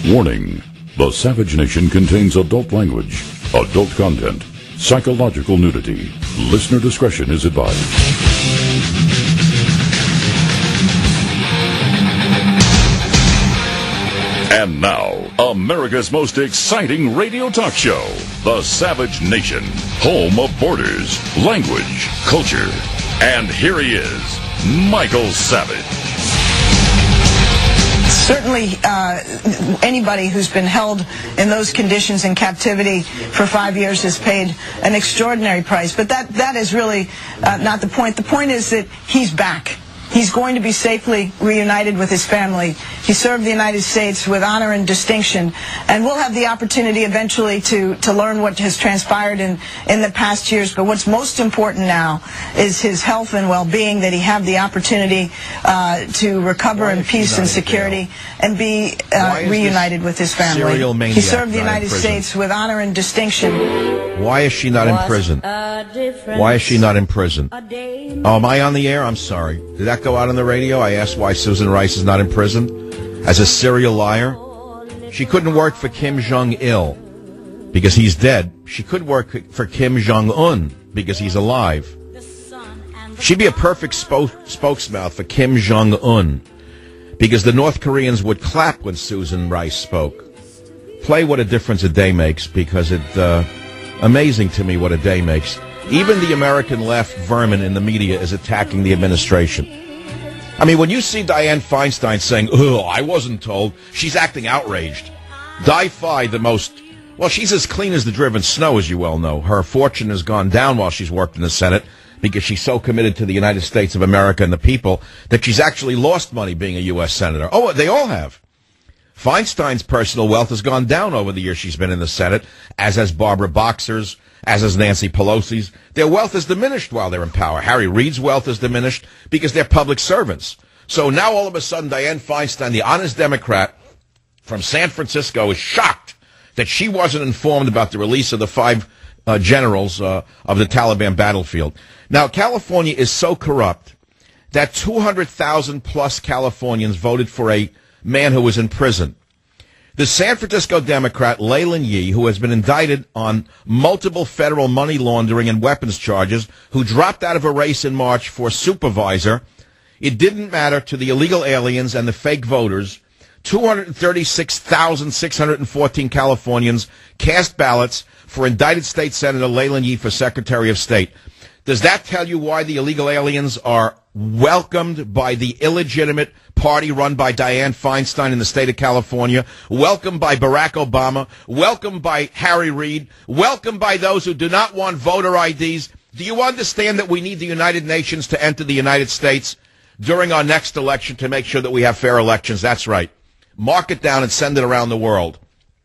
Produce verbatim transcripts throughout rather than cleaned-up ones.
Warning: the Savage Nation contains adult language, adult content, psychological nudity. Listener discretion is advised. And now, America's most exciting radio talk show, The Savage Nation, home of borders, language, culture. And here he is, Michael Savage. Certainly, uh, anybody who's been held in those conditions in captivity for five years has paid an extraordinary price. But that, that is really uh, not the point. The point is that he's back. He's going to be safely reunited with his family. He served the United States with honor and distinction, and we'll have the opportunity eventually to, to learn what has transpired in, in the past years. But what's most important now is his health and well-being, that he have the opportunity uh, to recover in peace and security and be uh, reunited with his family. He served the United States with honor and distinction. Why is she not in prison? Why is she not in prison? Oh, am I on the air? I'm sorry. Did that go out on the radio? I asked why Susan Rice is not in prison as a serial liar. She couldn't work for Kim Jong-il because he's dead. She could work for Kim Jong-un because he's alive. She'd be a perfect spo- spokesmouth for Kim Jong-un because the North Koreans would clap when Susan Rice spoke. Play What a Difference a Day Makes, because it's uh, amazing to me what a day makes. Even the American left vermin in the media is attacking the administration. I mean, when you see Dianne Feinstein saying, oh, I wasn't told, she's acting outraged. Di-Fi, the most, well, she's as clean as the driven snow, as you well know. Her fortune has gone down while she's worked in the Senate because she's so committed to the United States of America and the people that she's actually lost money being a U S senator. Oh, they all have. Feinstein's personal wealth has gone down over the years she's been in the Senate, as has Barbara Boxer's, as is Nancy Pelosi's. Their wealth has diminished while they're in power. Harry Reid's wealth has diminished because they're public servants. So now all of a sudden Dianne Feinstein, the honest Democrat from San Francisco, is shocked that she wasn't informed about the release of the five uh, generals uh, of the Taliban battlefield. Now, California is so corrupt that two hundred thousand plus Californians voted for a man who was in prison. The San Francisco Democrat, Leyland Yee, who has been indicted on multiple federal money laundering and weapons charges, who dropped out of a race in March for supervisor, it didn't matter to the illegal aliens and the fake voters. two hundred thirty-six thousand six hundred fourteen Californians cast ballots for indicted state senator Leyland Yee for Secretary of State. Does that tell you why the illegal aliens are welcomed by the illegitimate party run by Dianne Feinstein in the state of California, welcomed by Barack Obama, welcomed by Harry Reid, welcomed by those who do not want voter I Ds? Do you understand that we need the United Nations to enter the United States during our next election to make sure that we have fair elections? That's right. Mark it down and send it around the world.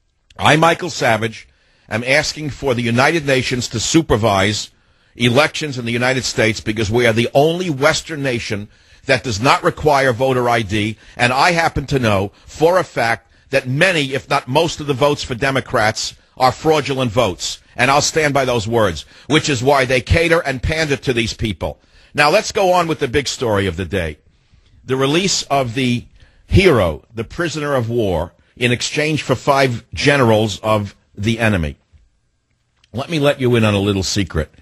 I, Michael Savage, am asking for the United Nations to supervise elections in the United States because we are the only Western nation that does not require voter I D, and I happen to know for a fact that many, if not most of the votes for Democrats are fraudulent votes, and I'll stand by those words, which is why they cater and pander to these people. Now let's go on with the big story of the day. The release of the hero, the prisoner of war, in exchange for five generals of the enemy. Let me let you in on a little secret.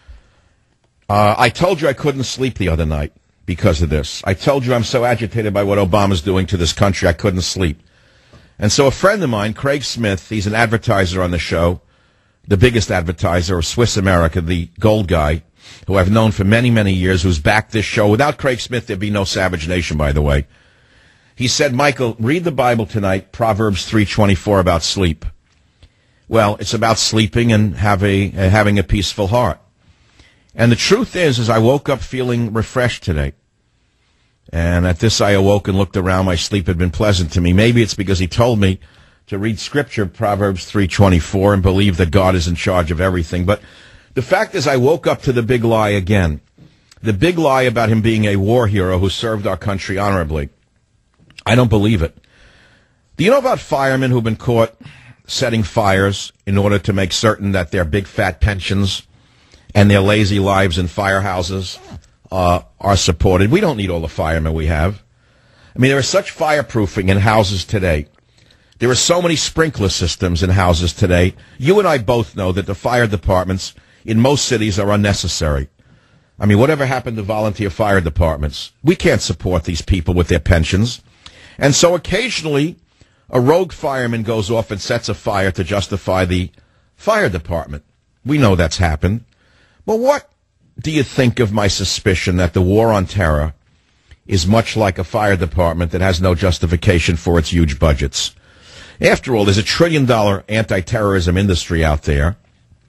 Uh, I told you I couldn't sleep the other night because of this. I told you I'm so agitated by what Obama's doing to this country, I couldn't sleep. And so a friend of mine, Craig Smith, he's an advertiser on the show, the biggest advertiser of Swiss America, the gold guy, who I've known for many, many years, who's backed this show. Without Craig Smith, there'd be no Savage Nation, by the way. He said, Michael, read the Bible tonight, Proverbs three twenty-four, about sleep. Well, it's about sleeping and have a, uh, having a peaceful heart. And the truth is, is I woke up feeling refreshed today. And at this I awoke and looked around. My sleep had been pleasant to me. Maybe it's because he told me to read Scripture, Proverbs three twenty-four, and believe that God is in charge of everything. But the fact is I woke up to the big lie again. The big lie about him being a war hero who served our country honorably. I don't believe it. Do you know about firemen who've been caught setting fires in order to make certain that their big fat pensions and their lazy lives in firehouses uh, are supported? We don't need all the firemen we have. I mean, there is such fireproofing in houses today There are so many sprinkler systems in houses today. You and I both know that the fire departments in most cities are unnecessary. I mean, whatever happened to volunteer fire departments? We can't support these people with their pensions. And so occasionally, a rogue fireman goes off and sets a fire to justify the fire department. We know that's happened. But what do you think of my suspicion that the war on terror is much like a fire department that has no justification for its huge budgets? After all, there's a trillion-dollar anti-terrorism industry out there.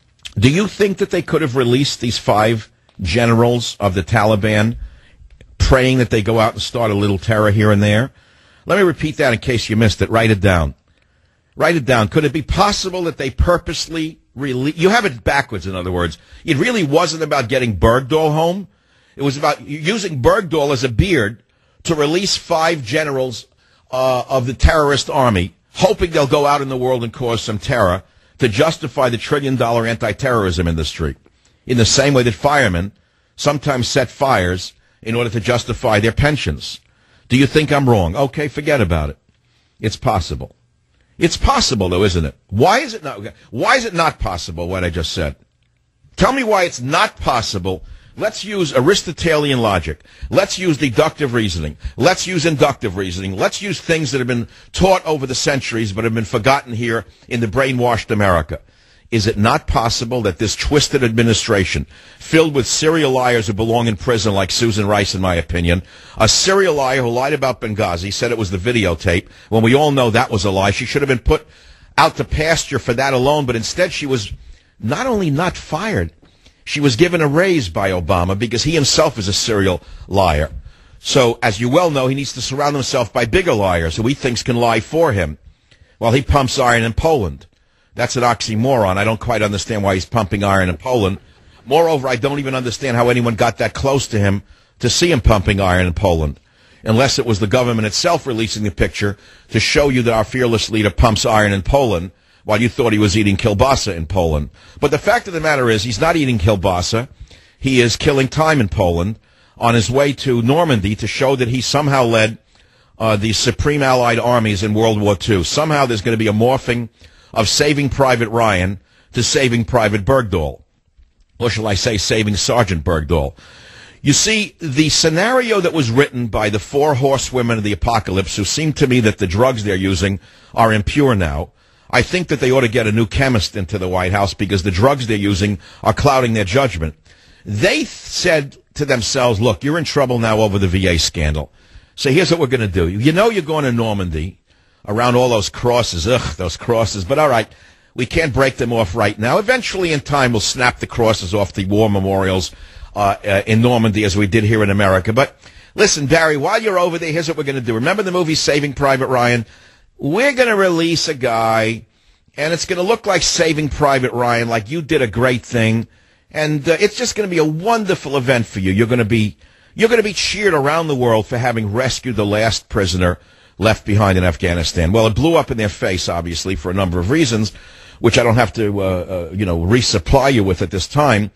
Do you think that they could have released these five generals of the Taliban, praying that they go out and start a little terror here and there? Let me repeat that in case you missed it. Write it down. Write it down. Could it be possible that they purposely released... You have it backwards, in other words. It really wasn't about getting Bergdahl home. It was about using Bergdahl as a beard to release five generals uh, of the terrorist army, hoping they'll go out in the world and cause some terror to justify the trillion-dollar anti-terrorism industry, in the same way that firemen sometimes set fires in order to justify their pensions. Do you think I'm wrong? Okay, forget about it. It's possible. It's possible, though, isn't it? Why is it not? Why is it not possible, what I just said? Tell me why it's not possible. Let's use Aristotelian logic. Let's use deductive reasoning. Let's use inductive reasoning. Let's use things that have been taught over the centuries but have been forgotten here in the brainwashed America. Is it not possible that this twisted administration, filled with serial liars who belong in prison like Susan Rice, in my opinion, a serial liar who lied about Benghazi, said it was the videotape, when we all know that was a lie. She should have been put out to pasture for that alone, but instead she was not only not fired, she was given a raise by Obama because he himself is a serial liar. So, as you well know, he needs to surround himself by bigger liars who he thinks can lie for him while he pumps iron in Poland. That's an oxymoron. I don't quite understand why he's pumping iron in Poland. Moreover, I don't even understand how anyone got that close to him to see him pumping iron in Poland, unless it was the government itself releasing the picture to show you that our fearless leader pumps iron in Poland, while you thought he was eating kielbasa in Poland. But the fact of the matter is, he's not eating kielbasa. He is killing time in Poland on his way to Normandy to show that he somehow led uh, the Supreme Allied armies in World War Two. Somehow there's going to be a morphing of Saving Private Ryan to Saving Private Bergdahl. Or shall I say Saving Sergeant Bergdahl. You see, the scenario that was written by the four horsewomen of the apocalypse, who seem to me that the drugs they're using are impure now, I think that they ought to get a new chemist into the White House because the drugs they're using are clouding their judgment. They said to themselves, look, you're in trouble now over the V A scandal. So here's what we're going to do. You know you're going to Normandy around all those crosses. Ugh, those crosses. But all right, we can't break them off right now. Eventually in time we'll snap the crosses off the war memorials uh, uh, in Normandy as we did here in America. But listen, Barry, while you're over there, here's what we're going to do. Remember the movie Saving Private Ryan? We're going to release a guy, and it's going to look like Saving Private Ryan, like you did a great thing, and uh, it's just going to be a wonderful event for you. You're going to be you're going to be cheered around the world for having rescued the last prisoner left behind in Afghanistan. Well, it blew up in their face, obviously, for a number of reasons, which I don't have to, uh, uh, you know, resupply you with at this time.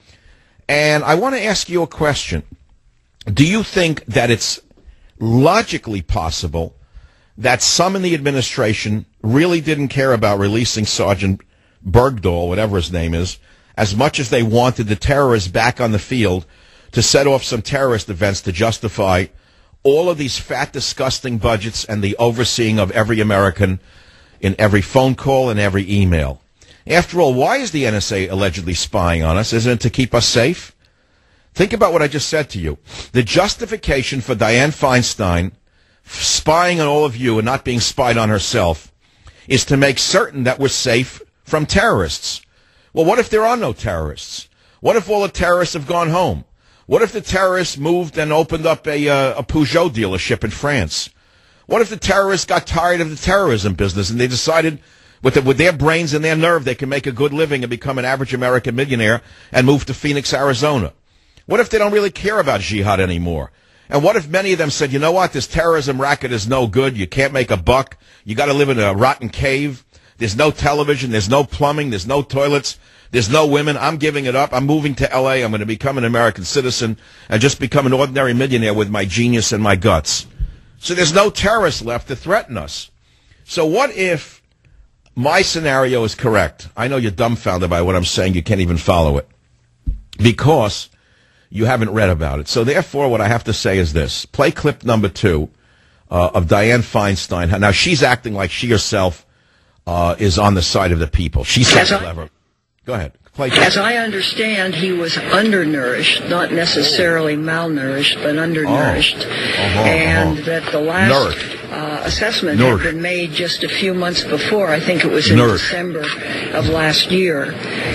And I want to ask you a question. Do you think that it's logically possible that some in the administration really didn't care about releasing Sergeant Bergdahl, whatever his name is, as much as they wanted the terrorists back on the field to set off some terrorist events to justify all of these fat, disgusting budgets and the overseeing of every American in every phone call and every email? After all, why is the N S A allegedly spying on us? Isn't it to keep us safe? Think about what I just said to you. The justification for Dianne Feinstein spying on all of you and not being spied on herself is to make certain that we're safe from terrorists. Well, what if there are no terrorists? What if all the terrorists have gone home? What if the terrorists moved and opened up a, uh, a Peugeot dealership in France? What if the terrorists got tired of the terrorism business and they decided with, the, with their brains and their nerve they can make a good living and become an average American millionaire and move to Phoenix, Arizona? What if they don't really care about jihad anymore? And what if many of them said, you know what, this terrorism racket is no good, you can't make a buck, you got to live in a rotten cave, there's no television, there's no plumbing, there's no toilets, there's no women, I'm giving it up, I'm moving to L A, I'm going to become an American citizen and just become an ordinary millionaire with my genius and my guts. So there's no terrorists left to threaten us. So what if my scenario is correct. I know you're dumbfounded by what I'm saying. You can't even follow it because you haven't read about it. So therefore, what I have to say is this. Play clip number two uh, of Dianne Feinstein. Now, she's acting like she herself uh, is on the side of the people. She's so clever. Go ahead. Play clip. As I understand, he was undernourished, not necessarily malnourished, but undernourished. Oh. Uh-huh, uh-huh. And that the last uh, assessment Nourished. had been made just a few months before. I think it was in Nourished. December of last year.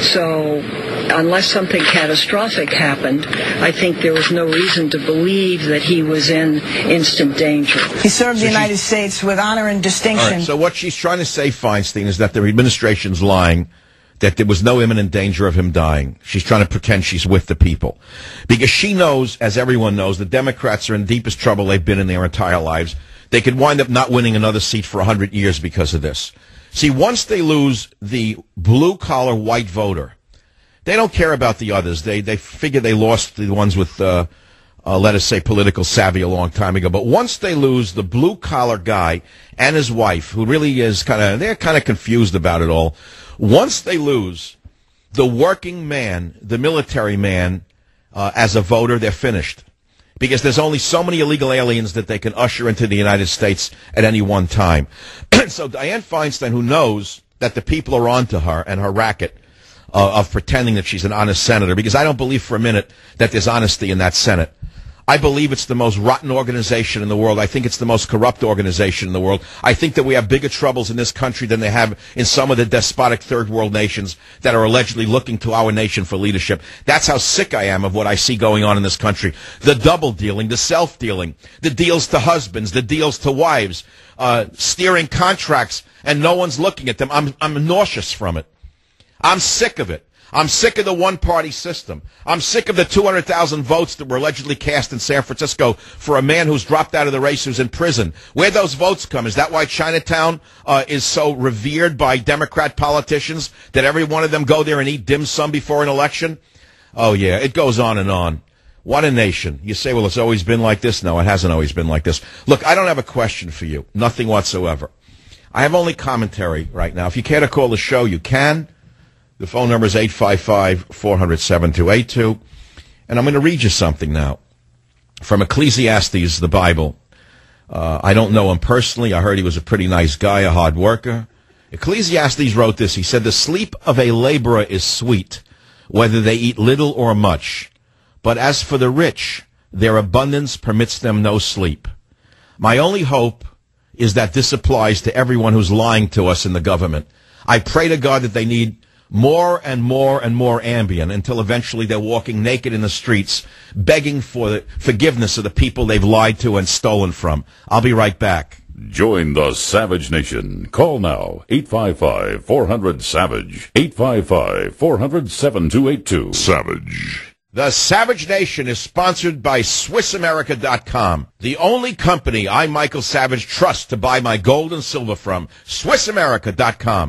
So unless something catastrophic happened, I think there was no reason to believe that he was in instant danger. He served so the United she, States with honor and distinction. Right, so what she's trying to say, Feinstein, is that the administration's lying, that there was no imminent danger of him dying. She's trying to pretend she's with the people. Because she knows, as everyone knows, the Democrats are in the deepest trouble they've been in their entire lives. They could wind up not winning another seat for one hundred years because of this. See, once they lose the blue-collar white voter, they don't care about the others. They they figure they lost the ones with, uh, uh, let us say, political savvy a long time ago. But once they lose the blue-collar guy and his wife, who really is kind of, they're kind of confused about it all. Once they lose the working man, the military man, uh, as a voter, they're finished. Because there's only so many illegal aliens that they can usher into the United States at any one time. So Dianne Feinstein, who knows that the people are onto her and her racket uh, of pretending that she's an honest senator, because I don't believe for a minute that there's honesty in that Senate. I believe it's the most rotten organization in the world. I think it's the most corrupt organization in the world. I think that we have bigger troubles in this country than they have in some of the despotic third world nations that are allegedly looking to our nation for leadership. That's how sick I am of what I see going on in this country. The double dealing, the self dealing, the deals to husbands, the deals to wives, uh, steering contracts, and no one's looking at them. I'm, I'm nauseous from it. I'm sick of it. I'm sick of the one-party system. I'm sick of the two hundred thousand votes that were allegedly cast in San Francisco for a man who's dropped out of the race, who's in prison. Where'd those votes come? Is that why Chinatown uh, is so revered by Democrat politicians, that every one of them go there and eat dim sum before an election? Oh, yeah, it goes on and on. What a nation. You say, well, it's always been like this. No, it hasn't always been like this. Look, I don't have a question for you. Nothing whatsoever. I have only commentary right now. If you care to call the show, you can. The phone number is eight five five, four hundred, seven two eight two. And I'm going to read you something now from Ecclesiastes, the Bible. Uh, I don't know him personally. I heard he was a pretty nice guy, a hard worker. Ecclesiastes wrote this. He said, the sleep of a laborer is sweet, whether they eat little or much. But as for the rich, their abundance permits them no sleep. My only hope is that this applies to everyone who's lying to us in the government. I pray to God that they need more and more and more Ambien until eventually they're walking naked in the streets, begging for the forgiveness of the people they've lied to and stolen from. I'll be right back. Join the Savage Nation. Call now, eight five five, four hundred, SAVAGE, eight five five, four hundred, seven two eight two. Savage. The Savage Nation is sponsored by Swiss America dot com, the only company I, Michael Savage, trust to buy my gold and silver from. Swiss America dot com.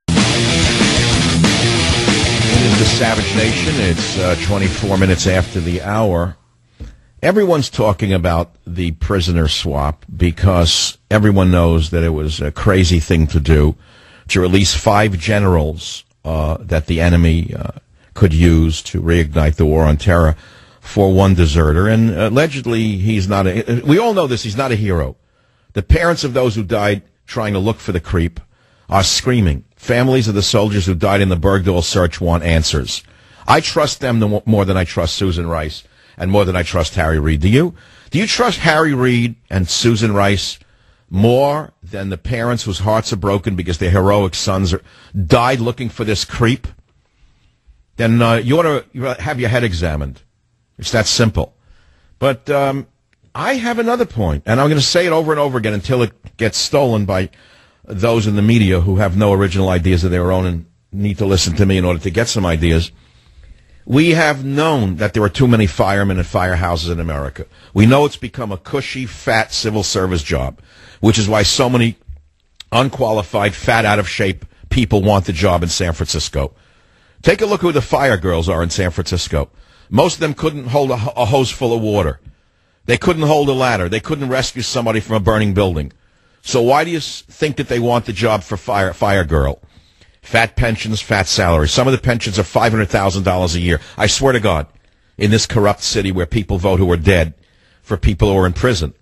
It is the Savage Nation. It's uh, twenty-four minutes after the hour. Everyone's talking about the prisoner swap because everyone knows that it was a crazy thing to do, to release five generals uh, that the enemy uh, could use to reignite the war on terror for one deserter. And allegedly, he's not a, we all know this, he's not a hero. The parents of those who died trying to look for the creep are screaming. Families of the soldiers who died in the Bergdahl search want answers. I trust them no more than I trust Susan Rice and more than I trust Harry Reid. Do you? Do you trust Harry Reid and Susan Rice more than the parents whose hearts are broken because their heroic sons are, died looking for this creep? Then uh, you ought to you ought to have your head examined. It's that simple. But um, I have another point, and I'm going to say it over and over again until it gets stolen by those in the media who have no original ideas of their own and need to listen to me in order to get some ideas. We have known that there are too many firemen and firehouses in America. We know it's become a cushy, fat civil service job, which is why so many unqualified, fat, out-of-shape people want the job in San Francisco. Take a look who the fire girls are in San Francisco. Most of them couldn't hold a, a hose full of water. They couldn't hold a ladder. They couldn't rescue somebody from a burning building. So why do you think that they want the job for fire, fire girl? Fat pensions, fat salaries. Some of the pensions are five hundred thousand dollars a year. I swear to God, in this corrupt city where people vote who are dead for people who are in prison.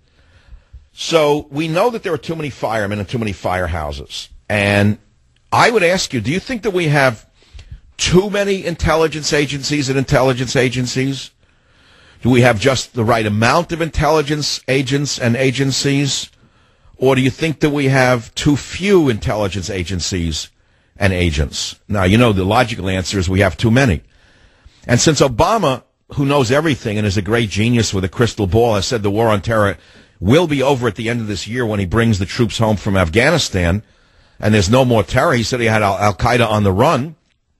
So we know that there are too many firemen and too many firehouses. And I would ask you, do you think that we have too many intelligence agencies and intelligence agencies? Do we have just the right amount of intelligence agents and agencies? Or do you think that we have too few intelligence agencies and agents? Now, you know, the logical answer is we have too many. And since Obama, who knows everything and is a great genius with a crystal ball, has said the war on terror will be over at the end of this year when he brings the troops home from Afghanistan, and there's no more terror. He said he had Al- Al-Qaeda on the run.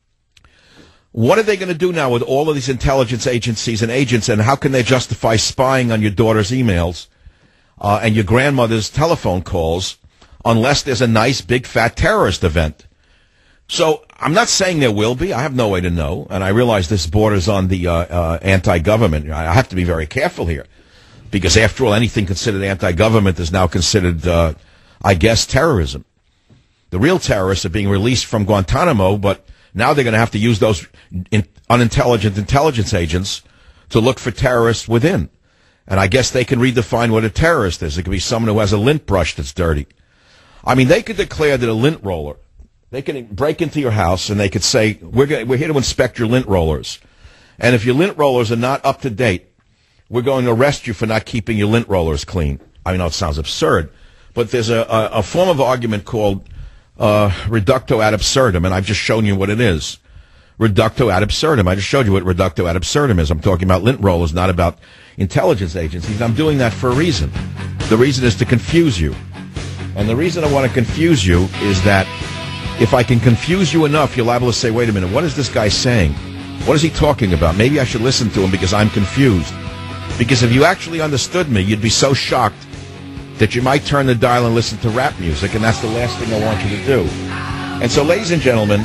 What are they going to do now with all of these intelligence agencies and agents, and how can they justify spying on your daughter's emails uh, and your grandmother's telephone calls unless there's a nice, big, fat terrorist event? So I'm not saying there will be. I have no way to know, and I realize this borders on the uh, uh, anti-government. I have to be very careful here because, after all, anything considered anti-government is now considered, uh, I guess, terrorism. The real terrorists are being released from Guantanamo, but now they're going to have to use those in, unintelligent intelligence agents to look for terrorists within. And I guess they can redefine what a terrorist is. It could be someone who has a lint brush that's dirty. I mean, they could declare that a lint roller, they can break into your house and they could say, we're, going, we're here to inspect your lint rollers. And if your lint rollers are not up to date, we're going to arrest you for not keeping your lint rollers clean. I know it sounds absurd, but there's a, a, a form of argument called uh, reducto ad absurdum, and I've just shown you what it is. Reducto ad absurdum. I just showed you what reducto ad absurdum is. I'm talking about lint rollers, not about intelligence agencies. I'm doing that for a reason. The reason is to confuse you. And the reason I want to confuse you is that if I can confuse you enough, you're liable to say, wait a minute, what is this guy saying? What is he talking about? Maybe I should listen to him because I'm confused. Because if you actually understood me, you'd be so shocked that you might turn the dial and listen to rap music, and that's the last thing I want you to do. And so, ladies and gentlemen,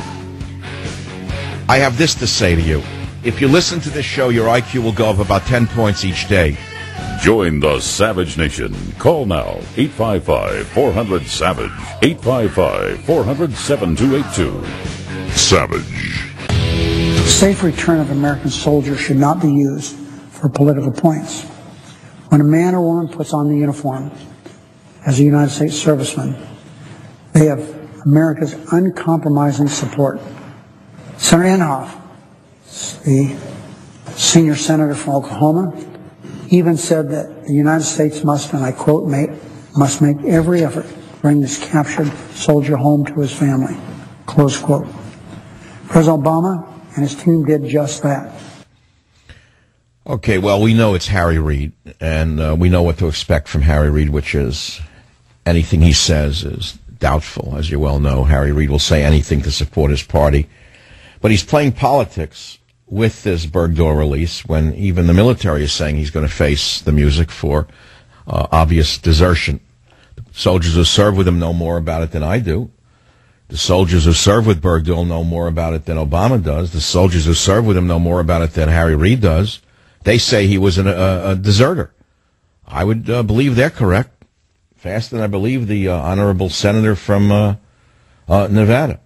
I have this to say to you. If you listen to this show, your I Q will go up about ten points each day. Join the Savage Nation. Call now, eight five five, four hundred, SAVAGE, eight five five, four hundred, seven two eight two. Savage. The safe return of American soldiers should not be used for political points. When a man or woman puts on the uniform as a United States serviceman, they have America's uncompromising support. Senator Inhofe, the senior senator from Oklahoma, even said that the United States must, and I quote, make, must make every effort to bring this captured soldier home to his family, close quote. President Obama and his team did just that. Okay, well, we know it's Harry Reid, and uh, we know what to expect from Harry Reid, which is anything he says is doubtful. As you well know, Harry Reid will say anything to support his party. But he's playing politics with this Bergdorf release when even the military is saying he's going to face the music for uh, obvious desertion. The soldiers who serve with him know more about it than I do. The soldiers who serve with Bergdorf know more about it than Obama does. The soldiers who serve with him know more about it than Harry Reid does. They say he was an, a, a deserter. I would uh, believe they're correct. Faster than I believe the uh, honorable senator from uh, uh, Nevada.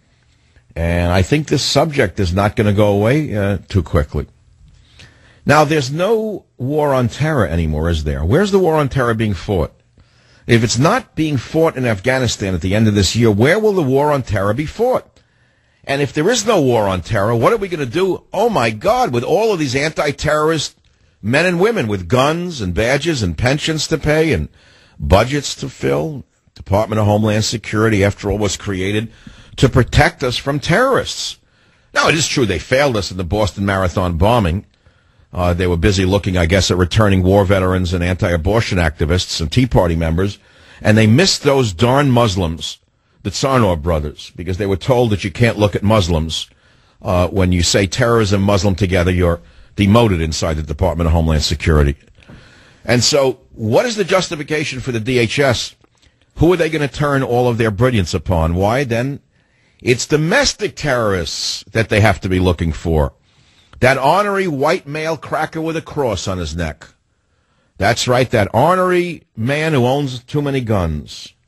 And I think this subject is not going to go away uh, too quickly. Now, there's no war on terror anymore, is there? Where's the war on terror being fought? If it's not being fought in Afghanistan at the end of this year, where will the war on terror be fought? And if there is no war on terror, what are we going to do? Oh, my God, with all of these anti-terrorist men and women with guns and badges and pensions to pay and budgets to fill. Department of Homeland Security, after all, was created to protect us from terrorists. Now, it is true they failed us in the Boston Marathon bombing. Uh, they were busy looking, I guess, at returning war veterans and anti-abortion activists and Tea Party members, and they missed those darn Muslims, the Tsarnaev brothers, because they were told that you can't look at Muslims. Uh, when you say terrorism, Muslim together, you're demoted inside the Department of Homeland Security. And so what is the justification for the D H S? Who are they going to turn all of their brilliance upon? Why, then? It's domestic terrorists that they have to be looking for. That ornery white male cracker with a cross on his neck. That's right, that ornery man who owns too many guns.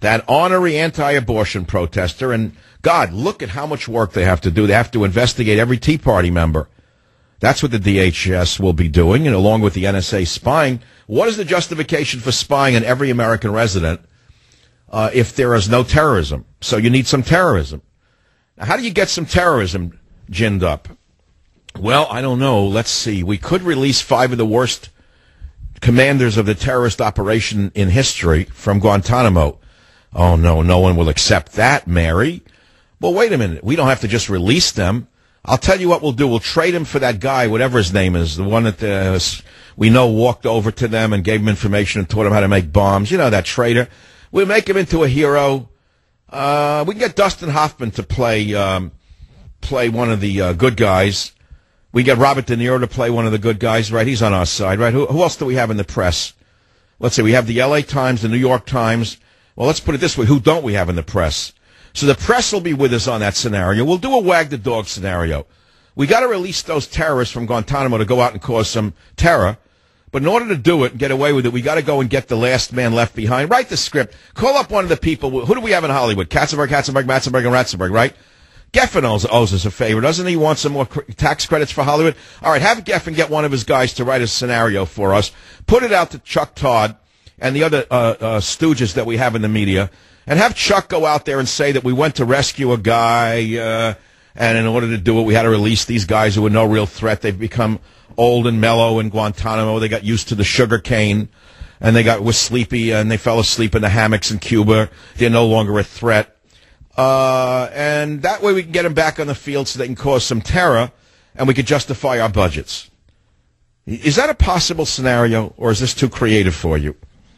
that ornery anti-abortion protester. And, God, look at how much work they have to do. They have to investigate every Tea Party member. That's what the D H S will be doing, and along with the N S A spying. What is the justification for spying on every American resident uh, if there is no terrorism? So you need some terrorism. Now, how do you get some terrorism ginned up? Well, I don't know. Let's see. We could release five of the worst commanders of the terrorist operation in history from Guantanamo. Oh, no, no one will accept that, Mary. Well, wait a minute. We don't have to just release them. I'll tell you what we'll do. We'll trade him for that guy, whatever his name is, the one that uh, we know walked over to them and gave them information and taught them how to make bombs. You know, that traitor. We'll make him into a hero. Uh, we can get Dustin Hoffman to play um, play one of the uh, good guys. We get Robert De Niro to play one of the good guys, right? He's on our side, right? Who, who else do we have in the press? Let's see. We have the L A Times, the New York Times. Well, let's put it this way. Who don't we have in the press? So the press will be with us on that scenario. We'll do a wag the dog scenario. We got to release those terrorists from Guantanamo to go out and cause some terror. But in order to do it and get away with it, we got to go and get the last man left behind. Write the script. Call up one of the people. Who do we have in Hollywood? Katzenberg, Katzenberg, Matzenberg, and Ratzenberg, right? Geffen owes, owes us a favor. Doesn't he want some more cr- tax credits for Hollywood? All right, have Geffen get one of his guys to write a scenario for us. Put it out to Chuck Todd and the other uh, uh, stooges that we have in the media. And have Chuck go out there and say that we went to rescue a guy, uh, and in order to do it, we had to release these guys who were no real threat. They've become old and mellow in Guantanamo. They got used to the sugar cane, and they got was sleepy, and they fell asleep in the hammocks in Cuba. They're no longer a threat. Uh, and that way we can get them back on the field so they can cause some terror, and we can justify our budgets. Is that a possible scenario, or is this too creative for you?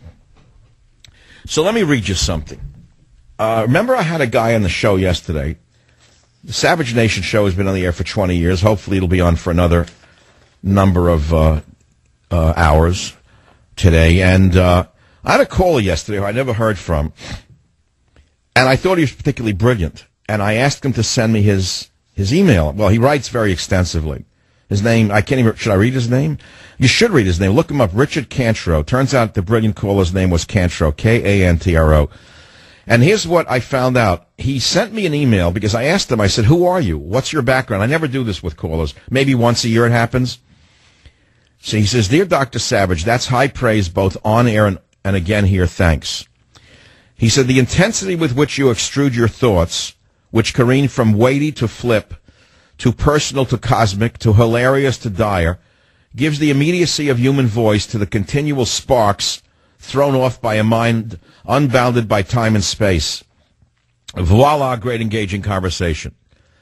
So let me read you something. Uh, remember I had a guy on the show yesterday. The Savage Nation show has been on the air for twenty years. Hopefully it'll be on for another number of uh, uh, hours today. And uh, I had a caller yesterday who I never heard from. And I thought he was particularly brilliant. And I asked him to send me his his email. Well, he writes very extensively. His name, I can't even, should I read his name? You should read his name. Look him up, Richard Cantro. Turns out the brilliant caller's name was Cantro, K A N T R O. And here's what I found out. He sent me an email because I asked him, I said, who are you? What's your background? I never do this with callers. Maybe once a year it happens. So he says, Dear Doctor Savage, that's high praise both on air and, and again here, thanks. He said, the intensity with which you extrude your thoughts, which careen from weighty to flip, to personal to cosmic, to hilarious to dire, gives the immediacy of human voice to the continual sparks thrown off by a mind unbounded by time and space. Voila, great engaging conversation.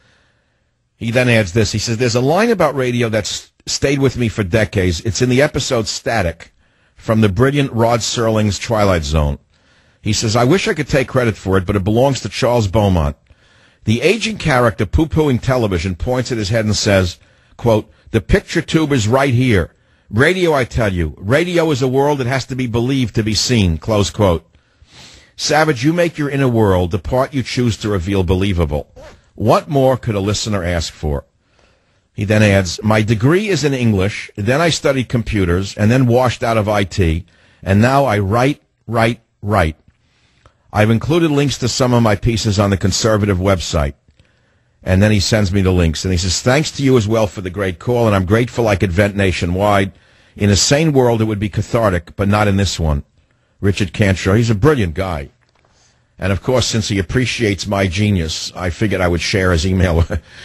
He then adds this. He says, there's a line about radio that's stayed with me for decades. It's in the episode Static from the brilliant Rod Serling's Twilight Zone. He says, I wish I could take credit for it, but it belongs to Charles Beaumont. The aging character poo-pooing television points at his head and says, quote, the picture tube is right here. Radio, I tell you. Radio is a world that has to be believed to be seen, close quote. Savage, you make your inner world, the part you choose to reveal, believable. What more could a listener ask for? He then adds, my degree is in English, then I studied computers, and then washed out of I T, and now I write, write, write. I've included links to some of my pieces on the conservative website. And then he sends me the links. And he says, thanks to you as well for the great call, and I'm grateful I could vent nationwide. In a sane world, it would be cathartic, but not in this one. Richard Cantro, he's a brilliant guy. And, of course, since he appreciates my genius, I figured I would share his email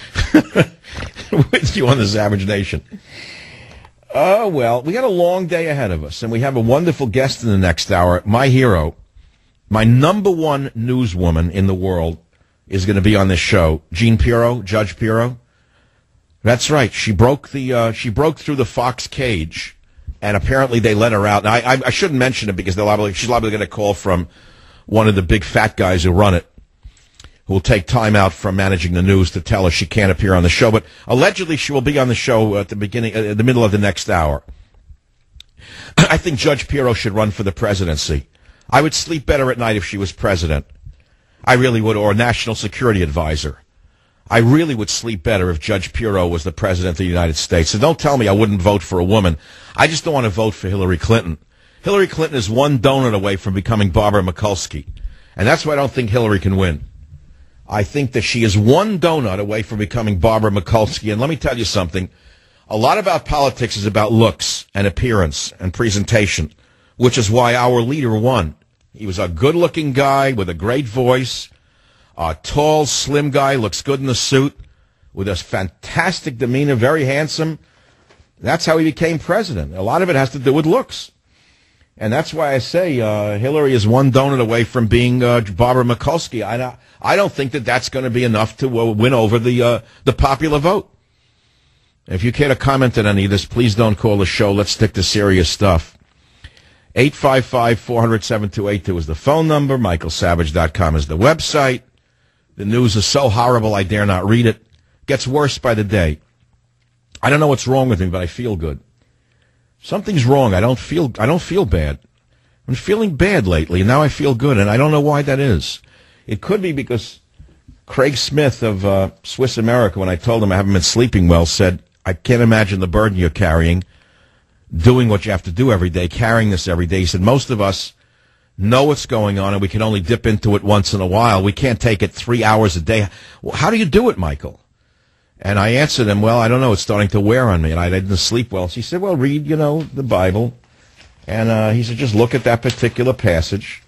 with you on the Savage Nation. Oh, well, we got a long day ahead of us, and we have a wonderful guest in the next hour. My hero, my number one newswoman in the world, is going to be on this show. Jean Pirro, Judge Pirro. That's right. She broke the uh, she broke through the Fox cage, and apparently they let her out. Now, I, I, I shouldn't mention it because they're liable, she's liable to get a call from one of the big fat guys who run it, who will take time out from managing the news to tell her she can't appear on the show. But allegedly, she will be on the show at the beginning, uh, the middle of the next hour. I think Judge Pirro should run for the presidency. I would sleep better at night if she was president. I really would, or national security advisor. I really would sleep better if Judge Pirro was the president of the United States. So don't tell me I wouldn't vote for a woman. I just don't want to vote for Hillary Clinton. Hillary Clinton is one donut away from becoming Barbara Mikulski. And that's why I don't think Hillary can win. I think that she is one donut away from becoming Barbara Mikulski. And let me tell you something. A lot about politics is about looks and appearance and presentation, which is why our leader won. He was a good-looking guy with a great voice, a tall, slim guy, looks good in the suit, with a fantastic demeanor, very handsome. That's how he became president. A lot of it has to do with looks. And that's why I say uh, Hillary is one donut away from being uh, Barbara Mikulski. I, I don't think that that's going to be enough to uh, win over the uh, the popular vote. If you care to comment on any of this, please don't call the show. Let's stick to serious stuff. eight five five, four hundred, seven two eight two is the phone number. Michael Savage dot com is the website. The news is so horrible I dare not read it. Gets worse by the day. I don't know what's wrong with me, but I feel good. Something's wrong. I don't feel I don't feel bad. I'm feeling bad lately, and now I feel good, and I don't know why that is. It could be because Craig Smith of uh, Swiss America, when I told him I haven't been sleeping well, said, I can't imagine the burden you're carrying, doing what you have to do every day, carrying this every day. He said, most of us know what's going on, and we can only dip into it once in a while. We can't take it three hours a day. Well, how do you do it, Michael? And I answered him, well, I don't know. It's starting to wear on me, and I didn't sleep well. So he said, well, read, you know, the Bible. And uh, he said, just look at that particular passage,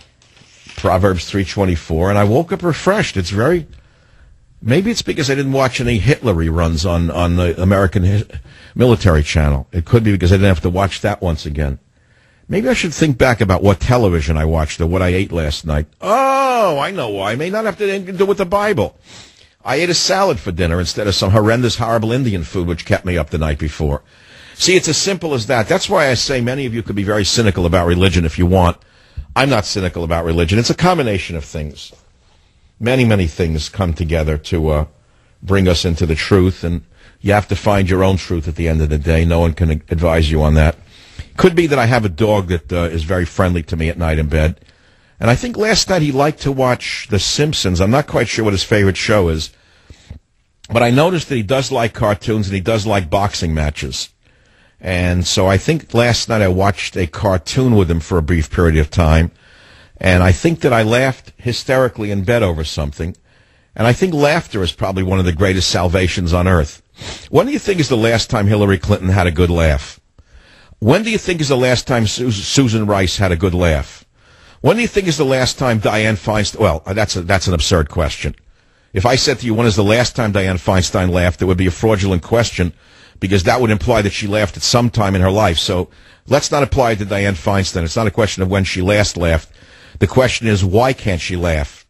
Proverbs three twenty-four. And I woke up refreshed. It's very, maybe it's because I didn't watch any Hitler reruns on, on the American hi- military channel. It could be because I didn't have to watch that once again. Maybe I should think back about what television I watched or what I ate last night. Oh, I know why. I may not have to do with the Bible. I ate a salad for dinner instead of some horrendous, horrible Indian food which kept me up the night before. See, it's as simple as that. That's why I say many of you could be very cynical about religion if you want. I'm not cynical about religion. It's a combination of things. Many, many things come together to uh, bring us into the truth, and you have to find your own truth at the end of the day. No one can advise you on that. Could be that I have a dog that uh, is very friendly to me at night in bed. And I think last night he liked to watch The Simpsons. I'm not quite sure what his favorite show is. But I noticed that he does like cartoons and he does like boxing matches. And so I think last night I watched a cartoon with him for a brief period of time. And I think that I laughed hysterically in bed over something. And I think laughter is probably one of the greatest salvations on earth. When do you think is the last time Hillary Clinton had a good laugh? When do you think is the last time Su- Susan Rice had a good laugh? When do you think is the last time Dianne Feinstein... Well, that's a, that's an absurd question. If I said to you, when is the last time Dianne Feinstein laughed, it would be a fraudulent question, because that would imply that she laughed at some time in her life. So let's not apply it to Dianne Feinstein. It's not a question of when she last laughed. The question is, why can't she laugh?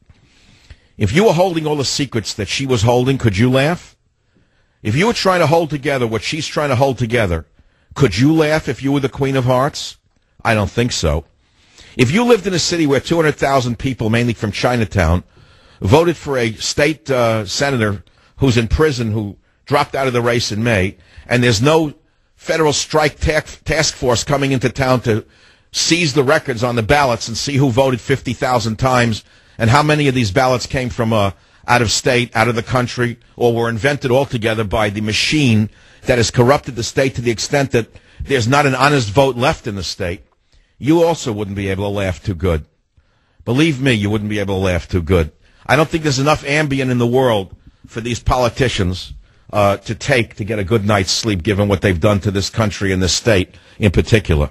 If you were holding all the secrets that she was holding, could you laugh? If you were trying to hold together what she's trying to hold together, could you laugh if you were the Queen of Hearts? I don't think so. If you lived in a city where two hundred thousand people, mainly from Chinatown, voted for a state uh, senator who's in prison, who dropped out of the race in May, and there's no federal strike ta- task force coming into town to seize the records on the ballots and see who voted fifty thousand times and how many of these ballots came from uh, out of state, out of the country, or were invented altogether by the machine that has corrupted the state to the extent that there's not an honest vote left in the state, you also wouldn't be able to laugh too good. Believe me, you wouldn't be able to laugh too good. I don't think there's enough Ambien in the world for these politicians uh, to take to get a good night's sleep, given what they've done to this country and this state in particular.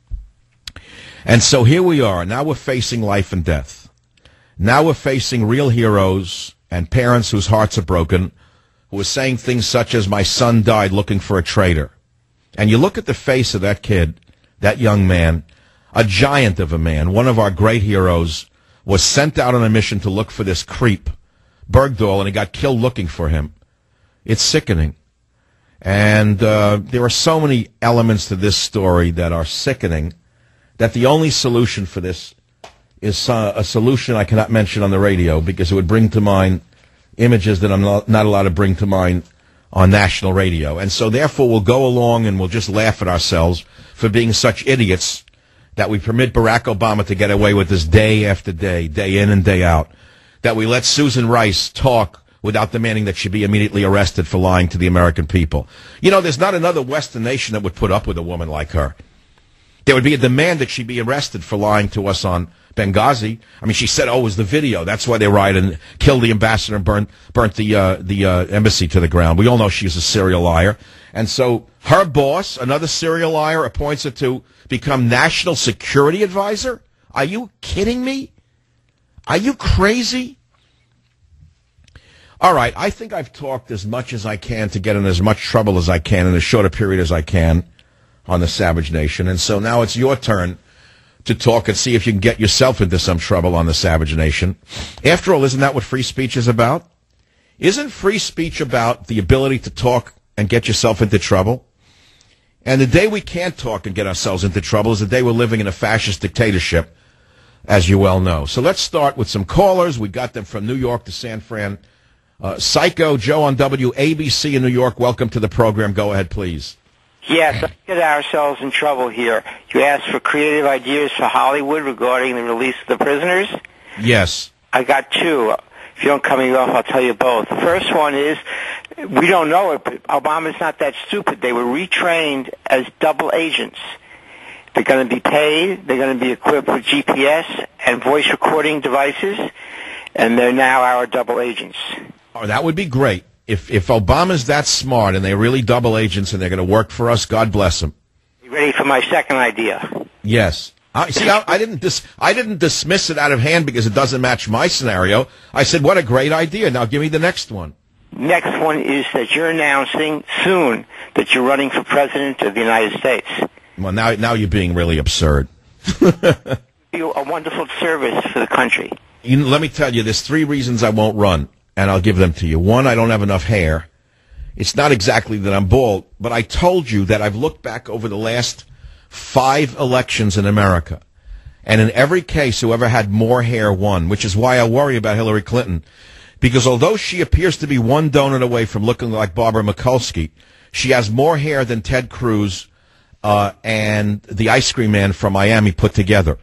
And so here we are. Now we're facing life and death. Now we're facing real heroes and parents whose hearts are broken, who are saying things such as, my son died looking for a traitor. And you look at the face of that kid, that young man, a giant of a man, one of our great heroes, was sent out on a mission to look for this creep, Bergdahl, and he got killed looking for him. It's sickening. And uh, there are so many elements to this story that are sickening that the only solution for this is uh, a solution I cannot mention on the radio, because it would bring to mind images that I'm not, not allowed to bring to mind on national radio. And so therefore we'll go along and we'll just laugh at ourselves for being such idiots that we permit Barack Obama to get away with this day after day, day in and day out, that we let Susan Rice talk without demanding that she be immediately arrested for lying to the American people. You know, there's not another Western nation that would put up with a woman like her. There would be a demand that she be arrested for lying to us on Benghazi. I mean, she said, oh, it was the video. That's why they rioted and killed the ambassador and burnt, burnt the, uh, the uh, embassy to the ground. We all know she's a serial liar. And so her boss, another serial liar, appoints her to become national security advisor? Are you kidding me? Are you crazy? All right, I think I've talked as much as I can to get in as much trouble as I can in as short a period as I can on the Savage Nation. And so now it's your turn to talk and see if you can get yourself into some trouble on the Savage Nation. After all, isn't that what free speech is about? Isn't free speech about the ability to talk and get yourself into trouble? And the day we can't talk and get ourselves into trouble is the day we're living in a fascist dictatorship, as you well know. So let's start with some callers. We got them from New York to San Fran. Uh, Psycho Joe on W A B C in New York. Welcome to the program. Go ahead, please. Yes, let's get ourselves in trouble here. You asked for creative ideas for Hollywood regarding the release of the prisoners? Yes. I got two. If you don't cut me off, I'll tell you both. The first one is, we don't know it, but Obama's not that stupid. They were retrained as double agents. They're going to be paid. They're going to be equipped with G P S and voice recording devices, and they're now our double agents. Oh, that would be great. If if Obama's that smart and they're really double agents and they're going to work for us, God bless them. You ready for my second idea? Yes. I, see, I, I didn't dis, I didn't dismiss it out of hand because it doesn't match my scenario. I said, what a great idea. Now give me the next one. Next one is that you're announcing soon that you're running for president of the United States. Well, now now you're being really absurd. You a wonderful service for the country. You know, let me tell you, there's three reasons I won't run. And I'll give them to you. One, I don't have enough hair. It's not exactly that I'm bald, but I told you that I've looked back over the last five elections in America. And in every case, whoever had more hair won, which is why I worry about Hillary Clinton. Because although she appears to be one donut away from looking like Barbara Mikulski, she has more hair than Ted Cruz uh, and the ice cream man from Miami put together.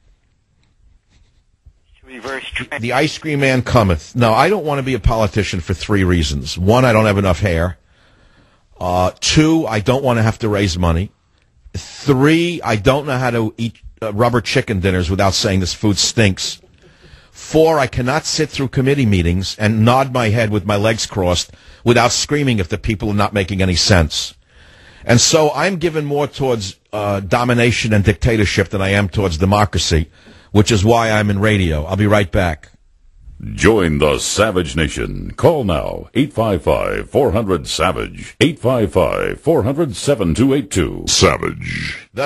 The ice cream man cometh. No, I don't want to be a politician for three reasons. One, I don't have enough hair. Uh, two, I don't want to have to raise money. Three, I don't know how to eat uh, rubber chicken dinners without saying this food stinks. Four, I cannot sit through committee meetings and nod my head with my legs crossed without screaming if the people are not making any sense. And so I'm given more towards uh, domination and dictatorship than I am towards democracy, which is why I'm in radio. I'll be right back. Join the Savage Nation. Call now, eight five five, four hundred, SAVAGE, eight five five, four hundred, seven two eight two. Savage. The-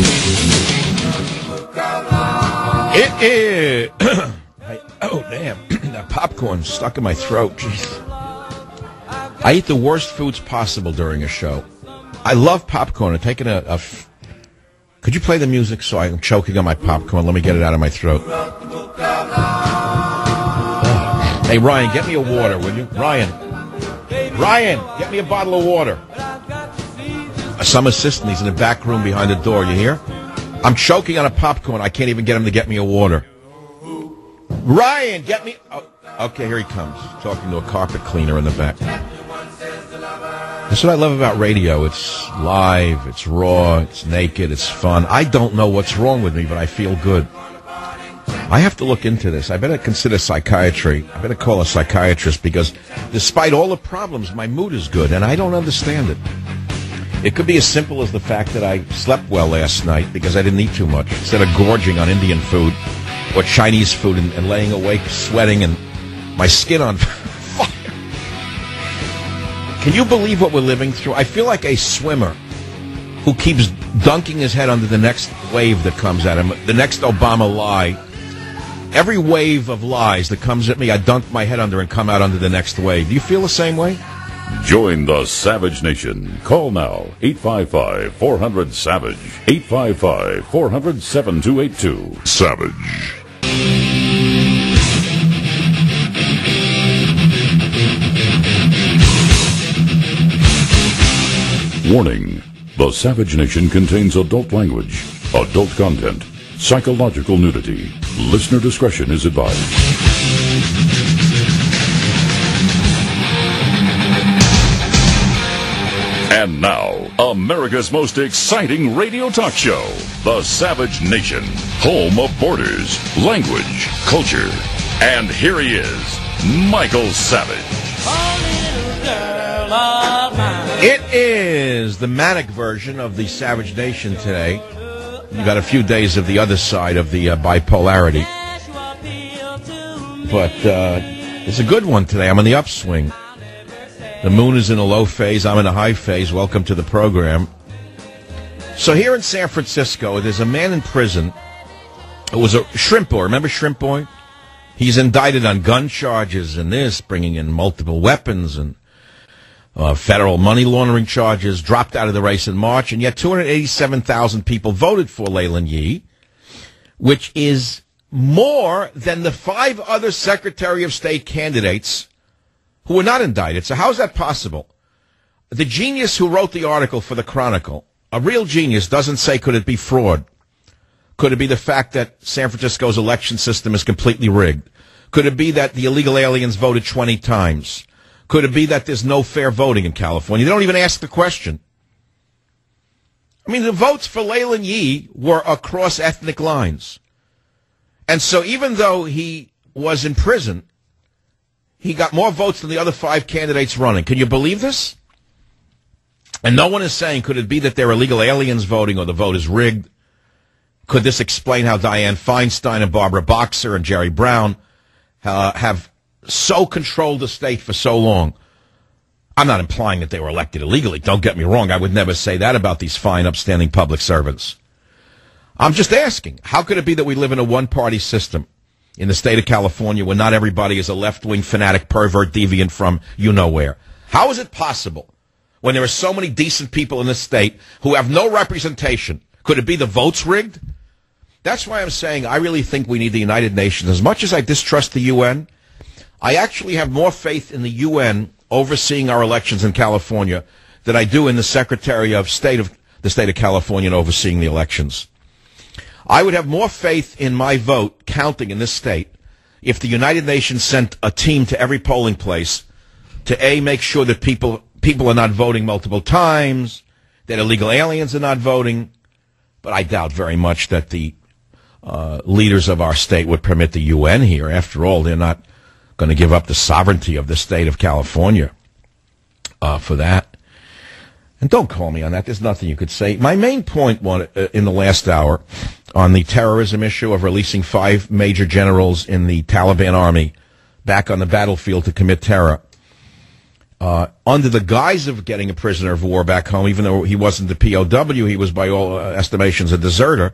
it is... I, oh, damn. That popcorn's stuck in my throat. Jeez. I eat the worst foods possible during a show. I love popcorn. I'm taking a... a f- Could you play the music so I'm choking on my popcorn? Let me get it out of my throat. Oh. Hey, Ryan, get me a water, will you? Ryan. Ryan, get me a bottle of water. Some assistant, he's in the back room behind the door. You hear? I'm choking on a popcorn. I can't even get him to get me a water. Ryan, get me... Oh, okay, here he comes. Talking to a carpet cleaner in the back. That's what I love about radio. It's live, it's raw, it's naked, it's fun. I don't know what's wrong with me, but I feel good. I have to look into this. I better consider psychiatry. I better call a psychiatrist because despite all the problems, my mood is good, and I don't understand it. It could be as simple as the fact that I slept well last night because I didn't eat too much. Instead of gorging on Indian food or Chinese food and, and laying awake, sweating, and my skin on fire. Can you believe what we're living through? I feel like a swimmer who keeps dunking his head under the next wave that comes at him, the next Obama lie. Every wave of lies that comes at me, I dunk my head under and come out under the next wave. Do you feel the same way? Join the Savage Nation. Call now, eight five five, four hundred, SAVAGE, eight five five, four hundred, seven two eight two. Savage. Warning. The Savage Nation contains adult language, adult content, psychological nudity. Listener discretion is advised. And now, America's most exciting radio talk show, The Savage Nation, home of borders, language, culture. And here he is, Michael Savage. It is the manic version of the Savage Nation today. You got a few days of the other side of the uh, bipolarity. But uh, it's a good one today. I'm in the upswing. The moon is in a low phase. I'm in a high phase. Welcome to the program. So here in San Francisco, there's a man in prison. It was a Shrimp Boy. Remember Shrimp Boy? He's indicted on gun charges and this, bringing in multiple weapons and uh, federal money laundering charges, dropped out of the race in March, and yet two hundred eighty-seven thousand people voted for Leland Yee, which is more than the five other Secretary of State candidates who were not indicted. So how is that possible? The genius who wrote the article for the Chronicle, a real genius, doesn't say could it be fraud? Could it be the fact that San Francisco's election system is completely rigged? Could it be that the illegal aliens voted twenty times? Could it be that there's no fair voting in California? They don't even ask the question. I mean, the votes for Leland Yee were across ethnic lines. And so even though he was in prison, he got more votes than the other five candidates running. Can you believe this? And no one is saying, could it be that there are illegal aliens voting or the vote is rigged? Could this explain how Dianne Feinstein and Barbara Boxer and Jerry Brown uh, have so controlled the state for so long? I'm not implying that they were elected illegally. Don't get me wrong. I would never say that about these fine, upstanding public servants. I'm just asking, how could it be that we live in a one-party system in the state of California where not everybody is a left-wing fanatic, pervert, deviant from you-know-where? How is it possible when there are so many decent people in this state who have no representation? Could it be the votes rigged? That's why I'm saying I really think we need the United Nations. As much as I distrust the U N, I actually have more faith in the U N overseeing our elections in California than I do in the Secretary of State of the state of California overseeing the elections. I would have more faith in my vote counting in this state if the United Nations sent a team to every polling place to, A, make sure that people people are not voting multiple times, that illegal aliens are not voting. But I doubt very much that the uh, leaders of our state would permit the U N here. After all, they're not going to give up the sovereignty of the state of California uh, for that. And don't call me on that. There's nothing you could say. My main point one, uh, in the last hour on the terrorism issue of releasing five major generals in the Taliban army back on the battlefield to commit terror, uh, under the guise of getting a prisoner of war back home, even though he wasn't a P O W, he was by all uh, estimations a deserter.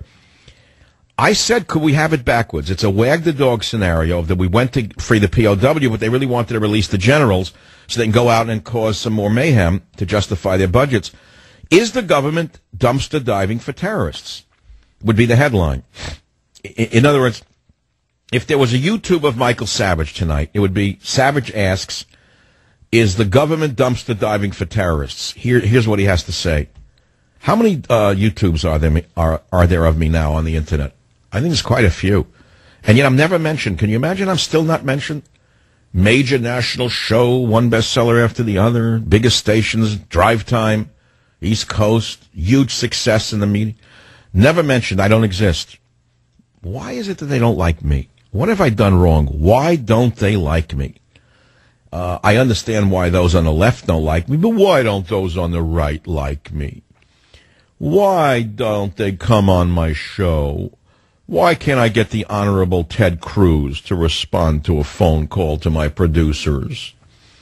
I said, could we have it backwards? It's a wag the dog scenario that we went to free the P O W, but they really wanted to release the generals so they can go out and cause some more mayhem to justify their budgets. Is the government dumpster diving for terrorists? Would be the headline. In other words, if there was a YouTube of Michael Savage tonight, it would be Savage asks, is the government dumpster diving for terrorists? Here, here's what he has to say. How many uh, YouTubes are there, are, are there of me now on the Internet? I think there's quite a few. And yet I'm never mentioned. Can you imagine I'm still not mentioned? Major national show, one bestseller after the other, biggest stations, drive time, East Coast, huge success in the media. Never mentioned. I don't exist. Why is it that they don't like me? What have I done wrong? Why don't they like me? Uh, I understand why those on the left don't like me, but why don't those on the right like me? Why don't they come on my show? Why can't I get the Honorable Ted Cruz to respond to a phone call to my producers?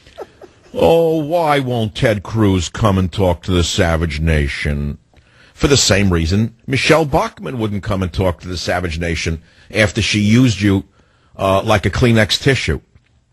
Oh, why won't Ted Cruz come and talk to the Savage Nation? For the same reason, Michelle Bachmann wouldn't come and talk to the Savage Nation after she used you uh, like a Kleenex tissue.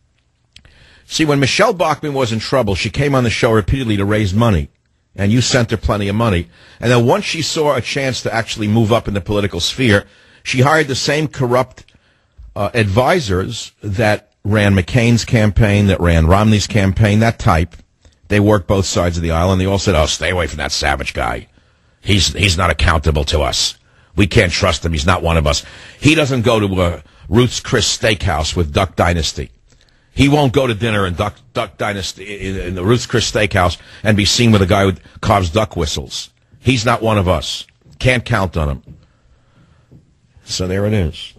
See, when Michelle Bachmann was in trouble, she came on the show repeatedly to raise money, and you sent her plenty of money. And then once she saw a chance to actually move up in the political sphere, she hired the same corrupt uh, advisors that ran McCain's campaign, that ran Romney's campaign, that type. They worked both sides of the aisle, and they all said, oh, stay away from that Savage guy. He's he's not accountable to us. We can't trust him. He's not one of us. He doesn't go to uh, Ruth's Chris Steakhouse with Duck Dynasty. He won't go to dinner in Duck, Duck Dynasty, in, in the Ruth's Chris Steakhouse, and be seen with a guy who carves duck whistles. He's not one of us. Can't count on him. So there it is.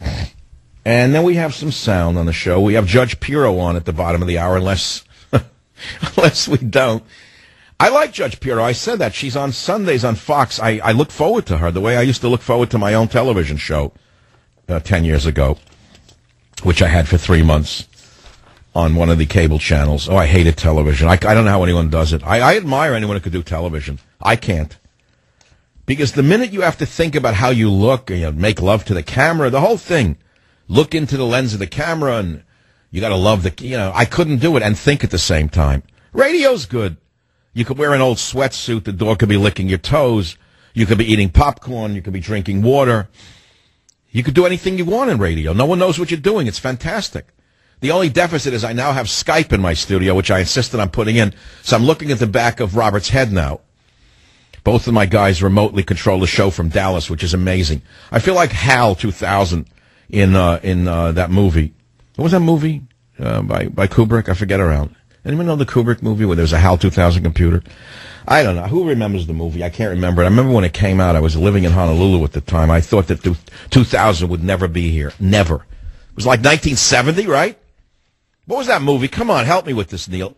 And then we have some sound on the show. We have Judge Pirro on at the bottom of the hour, unless, unless we don't. I like Judge Pirro. I said that. She's on Sundays on Fox. I, I look forward to her the way I used to look forward to my own television show uh, ten years ago, which I had for three months on one of the cable channels. Oh, I hated television. I, I don't know how anyone does it. I, I admire anyone who could do television. I can't. Because the minute you have to think about how you look, you know, make love to the camera, the whole thing, look into the lens of the camera, and you got to love the, you know, I couldn't do it and think at the same time. Radio's good. You could wear an old sweatsuit. The dog could be licking your toes. You could be eating popcorn. You could be drinking water. You could do anything you want in radio. No one knows what you're doing. It's fantastic. The only deficit is I now have Skype in my studio, which I insisted on putting in. So I'm looking at the back of Robert's head now. Both of my guys remotely control the show from Dallas, which is amazing. I feel like HAL two thousand in uh, in uh, that movie. What was that movie uh, by by Kubrick? I forget around. Anyone know the Kubrick movie where there's a HAL two thousand computer? I don't know. Who remembers the movie? I can't remember it. I remember when it came out. I was living in Honolulu at the time. I thought that two thousand would never be here. Never. It was like nineteen seventy, right? What was that movie? Come on, help me with this, Neil.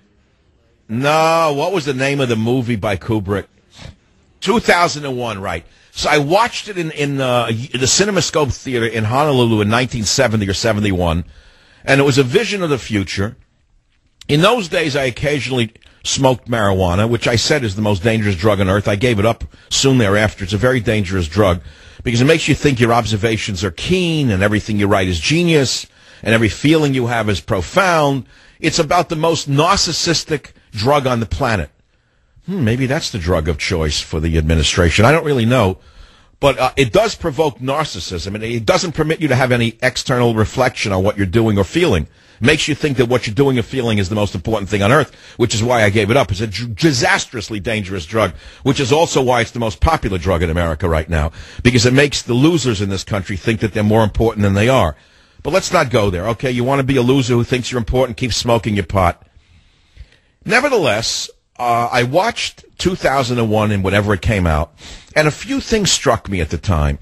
No, what was the name of the movie by Kubrick? two thousand one, right. So I watched it in, in uh, the CinemaScope Theater in Honolulu in nineteen seventy or seventy-one, and it was a vision of the future. In those days, I occasionally smoked marijuana, which I said is the most dangerous drug on earth. I gave it up soon thereafter. It's a very dangerous drug because it makes you think your observations are keen and everything you write is genius and every feeling you have is profound. It's about the most narcissistic drug on the planet. Hmm, maybe that's the drug of choice for the administration. I don't really know. But uh, it does provoke narcissism, and it doesn't permit you to have any external reflection on what you're doing or feeling. It makes you think that what you're doing or feeling is the most important thing on earth, which is why I gave it up. It's a d- disastrously dangerous drug, which is also why it's the most popular drug in America right now, because it makes the losers in this country think that they're more important than they are. But let's not go there, okay? You want to be a loser who thinks you're important, keep smoking your pot. Nevertheless, Uh, I watched two thousand one and whenever it came out, and a few things struck me at the time.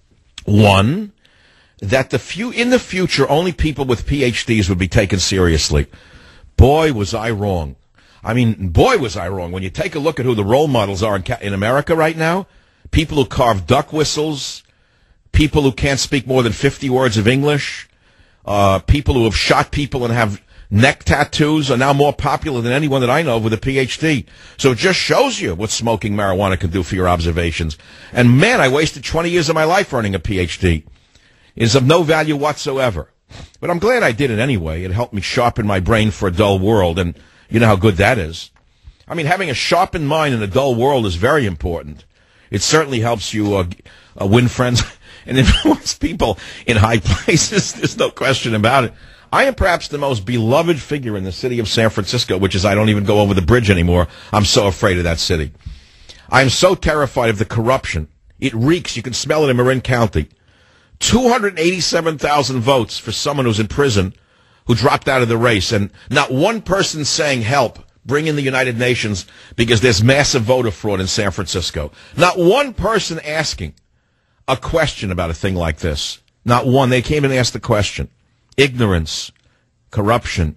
One, that the few in the future, only people with P H Ds would be taken seriously. Boy, was I wrong. I mean, boy, was I wrong. When you take a look at who the role models are in, in America right now, people who carve duck whistles, people who can't speak more than fifty words of English, uh, people who have shot people and have neck tattoos are now more popular than anyone that I know with a P H D. So it just shows you what smoking marijuana can do for your observations. And, man, I wasted twenty years of my life earning a P H D. It's of no value whatsoever. But I'm glad I did it anyway. It helped me sharpen my brain for a dull world, and you know how good that is. I mean, having a sharpened mind in a dull world is very important. It certainly helps you uh, uh, win friends and influence people in high places. There's no question about it. I am perhaps the most beloved figure in the city of San Francisco, which is I don't even go over the bridge anymore. I'm so afraid of that city. I am so terrified of the corruption. It reeks. You can smell it in Marin County. two hundred eighty-seven thousand votes for someone who's in prison who dropped out of the race, and not one person saying, help, bring in the United Nations because there's massive voter fraud in San Francisco. Not one person asking a question about a thing like this. Not one. They came and asked the question. Ignorance, corruption.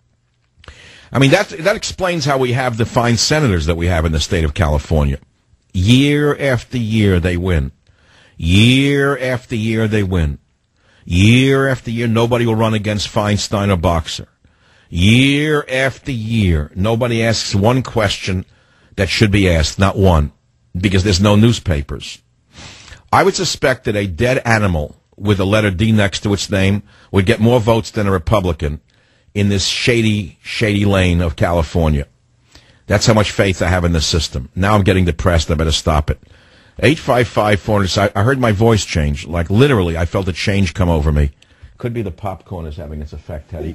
I mean, that that explains how we have the fine senators that we have in the state of California. Year after year, they win. Year after year, they win. Year after year, nobody will run against Feinstein or Boxer. Year after year, nobody asks one question that should be asked, not one, because there's no newspapers. I would suspect that a dead animal with a letter D next to its name would get more votes than a Republican in this shady, shady lane of California. That's how much faith I have in the system. Now I'm getting depressed. I better stop it. eight five five, four hundred. I heard my voice change. Like, literally, I felt a change come over me. Could be the popcorn is having its effect, Teddy.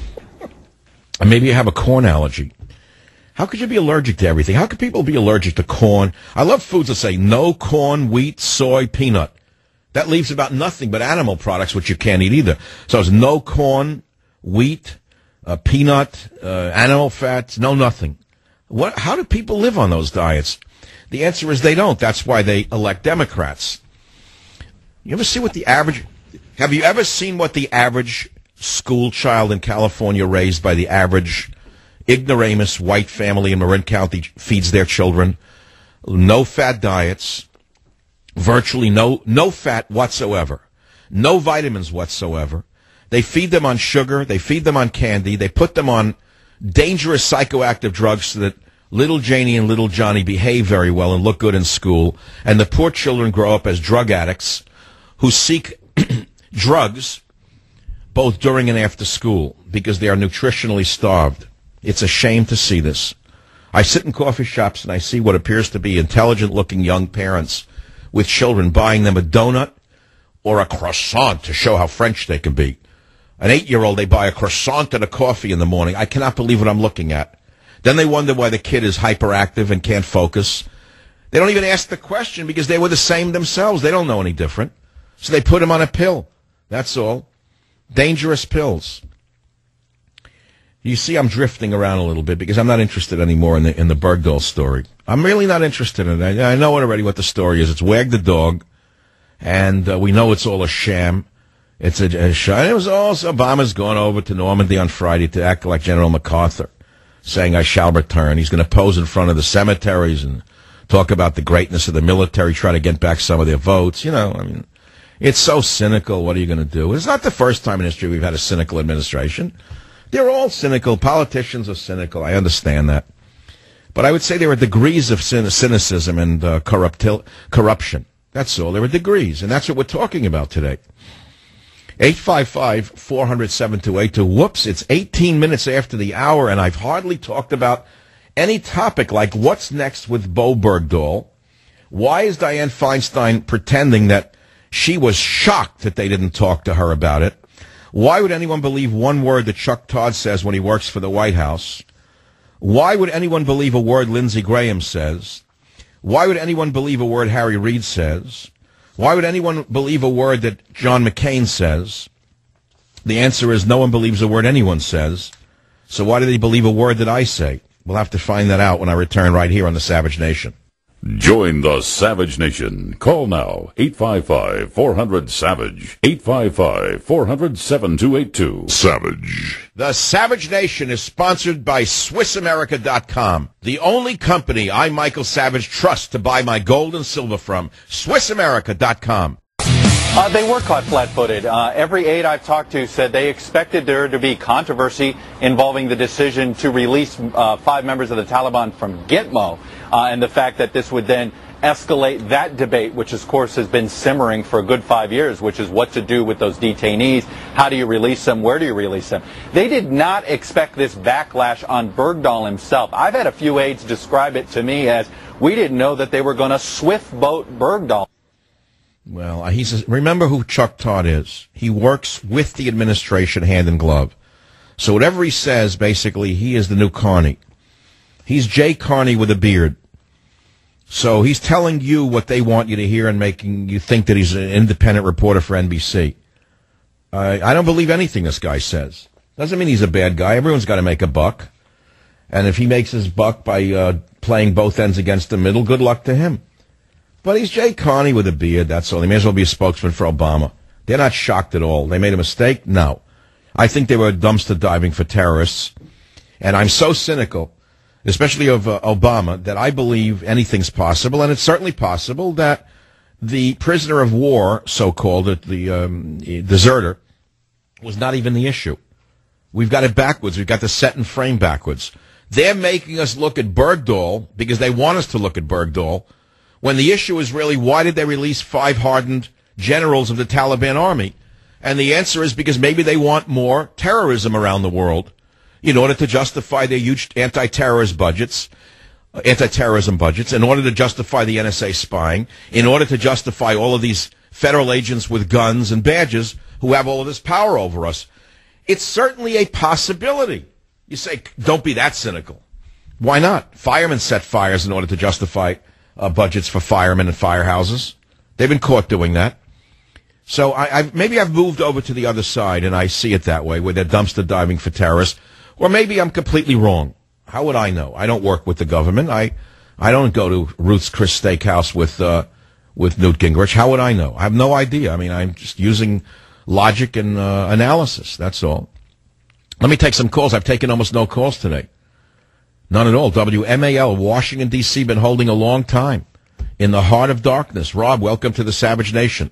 And maybe you have a corn allergy. How could you be allergic to everything? How could people be allergic to corn? I love foods that say no corn, wheat, soy, peanut. That leaves about nothing but animal products, which you can't eat either. So it's no corn, wheat, uh, peanut, uh, animal fats, no nothing. What? How do people live on those diets? The answer is they don't. That's why they elect Democrats. You ever see what the average... Have you ever seen what the average school child in California raised by the average ignoramus white family in Marin County feeds their children? No fat diets, virtually no no fat whatsoever, no vitamins whatsoever. They feed them on sugar, they feed them on candy, they put them on dangerous psychoactive drugs so that little Janie and little Johnny behave very well and look good in school, and the poor children grow up as drug addicts who seek drugs both during and after school because they are nutritionally starved. It's a shame to see this. I sit in coffee shops and I see what appears to be intelligent-looking young parents with children buying them a donut or a croissant to show how French they can be. An eight-year-old, they buy a croissant and a coffee in the morning. I cannot believe what I'm looking at. Then they wonder why the kid is hyperactive and can't focus. They don't even ask the question because they were the same themselves. They don't know any different. So they put him on a pill. That's all. Dangerous pills. You see, I'm drifting around a little bit because I'm not interested anymore in the in the Bergdahl story. I'm really not interested in it. I, I know already what the story is. It's Wag the Dog, and uh, we know it's all a sham. It's a, a sham. It was also Obama's gone over to Normandy on Friday to act like General MacArthur, saying, I shall return. He's going to pose in front of the cemeteries and talk about the greatness of the military, try to get back some of their votes. You know, I mean... It's so cynical. What are you going to do? It's not the first time in history we've had a cynical administration. They're all cynical. Politicians are cynical. I understand that. But I would say there are degrees of cynicism and uh, corrupti- corruption. That's all. There are degrees, and that's what we're talking about today. eight five five, four hundred, seven two eight two. Whoops, it's eighteen minutes after the hour, and I've hardly talked about any topic like what's next with Bo Bergdahl. Why is Dianne Feinstein pretending that she was shocked that they didn't talk to her about it? Why would anyone believe one word that Chuck Todd says when he works for the White House? Why would anyone believe a word Lindsey Graham says? Why would anyone believe a word Harry Reid says? Why would anyone believe a word that John McCain says? The answer is no one believes a word anyone says. So why do they believe a word that I say? We'll have to find that out when I return right here on the Savage Nation. Join the Savage Nation. Call now, eight five five, four hundred, SAVAGE, eight five five, four hundred, seven two eight two. Savage. The Savage Nation is sponsored by Swiss America dot com, the only company I, Michael Savage, trust to buy my gold and silver from. Swiss America dot com. Uh, they were caught flat-footed. Uh, every aide I've talked to said they expected there to be controversy involving the decision to release uh, five members of the Taliban from Gitmo, uh, and the fact that this would then escalate that debate, which of course has been simmering for a good five years, which is what to do with those detainees. How do you release them? Where do you release them? They did not expect this backlash on Bergdahl himself. I've had a few aides describe it to me as, we didn't know that they were going to swift boat Bergdahl. Well, he's a, remember who Chuck Todd is. He works with the administration hand in glove. So whatever he says, basically, he is the new Carney. He's Jay Carney with a beard. So he's telling you what they want you to hear and making you think that he's an independent reporter for N B C. Uh, I don't believe anything this guy says. Doesn't mean he's a bad guy. Everyone's got to make a buck. And if he makes his buck by uh, playing both ends against the middle, good luck to him. But he's Jay Carney with a beard, that's all. He may as well be a spokesman for Obama. They're not shocked at all. They made a mistake? No. I think they were dumpster diving for terrorists. And I'm so cynical, especially of uh, Obama, that I believe anything's possible. And it's certainly possible that the prisoner of war, so-called, the um, deserter, was not even the issue. We've got it backwards. We've got the set and frame backwards. They're making us look at Bergdahl because they want us to look at Bergdahl, when the issue is really, why did they release five hardened generals of the Taliban army? And the answer is because maybe they want more terrorism around the world in order to justify their huge anti-terrorist budgets, uh, anti-terrorism budgets, in order to justify the N S A spying, in order to justify all of these federal agents with guns and badges who have all of this power over us. It's certainly a possibility. You say, don't be that cynical. Why not? Firemen set fires in order to justify Uh, budgets for firemen and firehouses. They've been caught doing that. So I, I've, maybe I've moved over to the other side, and I see it that way, where they're dumpster diving for terrorists. Or maybe I'm completely wrong. How would I know? I don't work with the government. I I don't go to Ruth's Chris Steakhouse with uh, with Newt Gingrich. How would I know? I have no idea. I mean, I'm just using logic and uh, analysis. That's all. Let me take some calls. I've taken almost no calls today. None at all. W M A L, Washington, D C, been holding a long time. In the heart of darkness. Rob, welcome to the Savage Nation.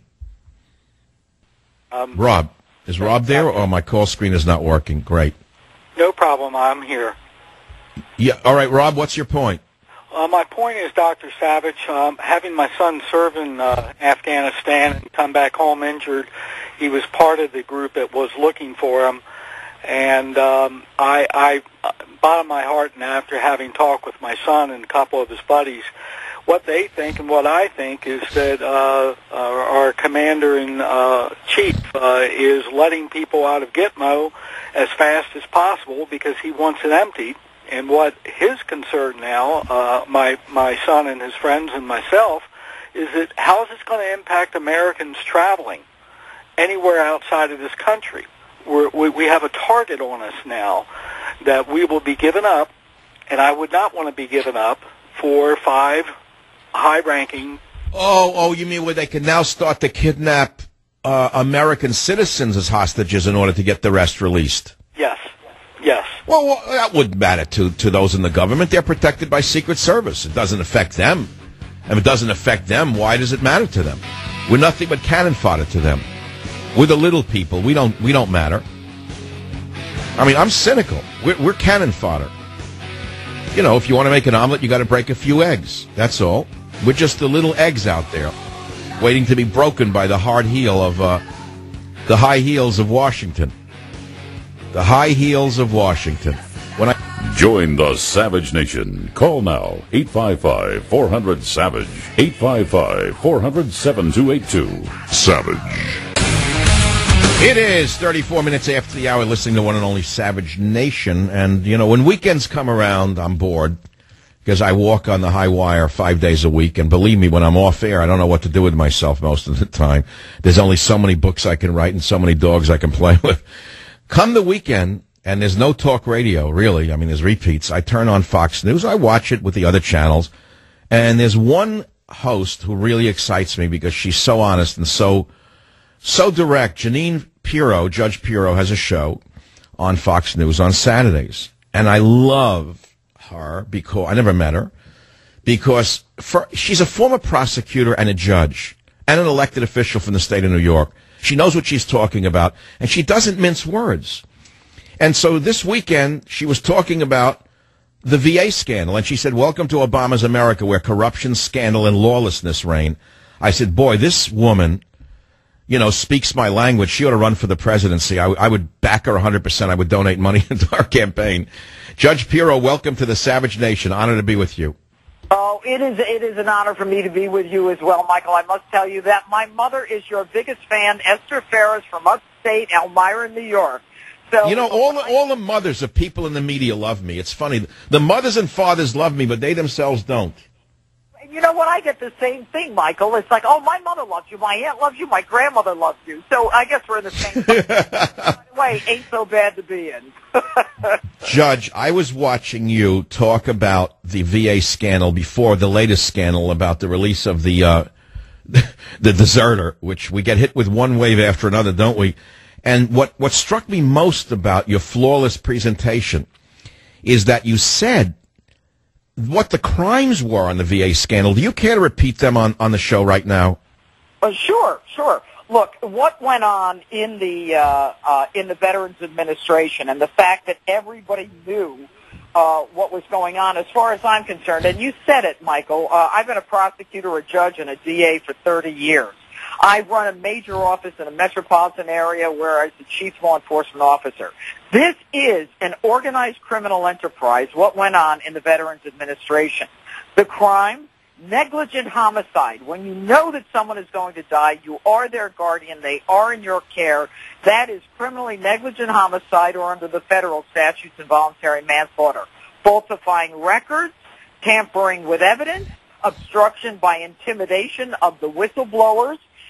Um, Rob, is Rob there, or my call screen is not working? Great. No problem. I'm here. Yeah. All right, Rob, what's your point? Uh, my point is, Doctor Savage, um, having my son serve in uh, Afghanistan and come back home injured, he was part of the group that was looking for him. And um, I, I, bottom of my heart, and after having talked with my son and a couple of his buddies, what they think and what I think is that uh, our, our commander-in-chief uh, is letting people out of Gitmo as fast as possible because he wants it emptied. And what his concern now, uh, my my son and his friends and myself, is that how is this going to impact Americans traveling anywhere outside of this country? We're, we we have a target on us now that we will be given up, and I would not want to be given up for five high-ranking. Oh, oh, you mean where they can now start to kidnap uh, American citizens as hostages in order to get the rest released? Yes, yes. Well, well, that wouldn't matter to, to those in the government. They're protected by Secret Service. It doesn't affect them. If it doesn't affect them, why does it matter to them? We're nothing but cannon fodder to them. We're the little people. We don't we don't matter. I mean, I'm cynical. We're, we're cannon fodder. You know, if you want to make an omelet, you got to break a few eggs. That's all. We're just the little eggs out there, waiting to be broken by the hard heel of uh, the high heels of Washington. The high heels of Washington. When I join the Savage Nation, call now eight five five, four hundred, SAVAGE, eight five five, four hundred, seven two eight two. Savage. It is thirty-four minutes after the hour, listening to one and only Savage Nation. And, you know, when weekends come around, I'm bored because I walk on the high wire five days a week. And believe me, when I'm off air, I don't know what to do with myself most of the time. There's only so many books I can write and so many dogs I can play with. Come the weekend, and there's no talk radio, really. I mean, there's repeats. I turn on Fox News. I watch it with the other channels. And there's one host who really excites me because she's so honest and so so direct. Jeanine Pirro, Judge Pirro, has a show on Fox News on Saturdays. And I love her because I never met her because for, she's a former prosecutor and a judge and an elected official from the state of New York. She knows what she's talking about, and she doesn't mince words. And so this weekend, she was talking about the V A scandal, and she said, welcome to Obama's America, where corruption, scandal, and lawlessness reign. I said, boy, this woman, you know, speaks my language. She ought to run for the presidency. I, I would back her one hundred percent. I would donate money into our campaign. Judge Pirro, welcome to the Savage Nation. Honor to be with you. Oh, it is it is an honor for me to be with you as well, Michael. I must tell you that my mother is your biggest fan, Esther Ferris from upstate Elmira, New York. So, you know, all the, all the mothers of people in the media love me. It's funny. The mothers and fathers love me, but they themselves don't. You know what? I get the same thing, Michael. It's like, oh, my mother loves you, my aunt loves you, my grandmother loves you. So I guess we're in the same place. By the way, ain't so bad to be in. Judge, I was watching you talk about the V A scandal before the latest scandal about the release of the uh, the deserter, which we get hit with one wave after another, don't we? And what, what struck me most about your flawless presentation is that you said what the crimes were on the V A scandal. Do you care to repeat them on, on the show right now? Uh, sure, sure. Look, what went on in the uh, uh, in the Veterans Administration and the fact that everybody knew uh, what was going on, as far as I'm concerned, and you said it, Michael, uh, I've been a prosecutor, a judge, and a D A for thirty years. I run a major office in a metropolitan area where I was the chief law enforcement officer. This is an organized criminal enterprise, what went on in the Veterans Administration. The crime, negligent homicide. When you know that someone is going to die, you are their guardian, they are in your care. That is criminally negligent homicide, or under the federal statutes, involuntary manslaughter. Falsifying records, tampering with evidence, obstruction by intimidation of the whistleblowers.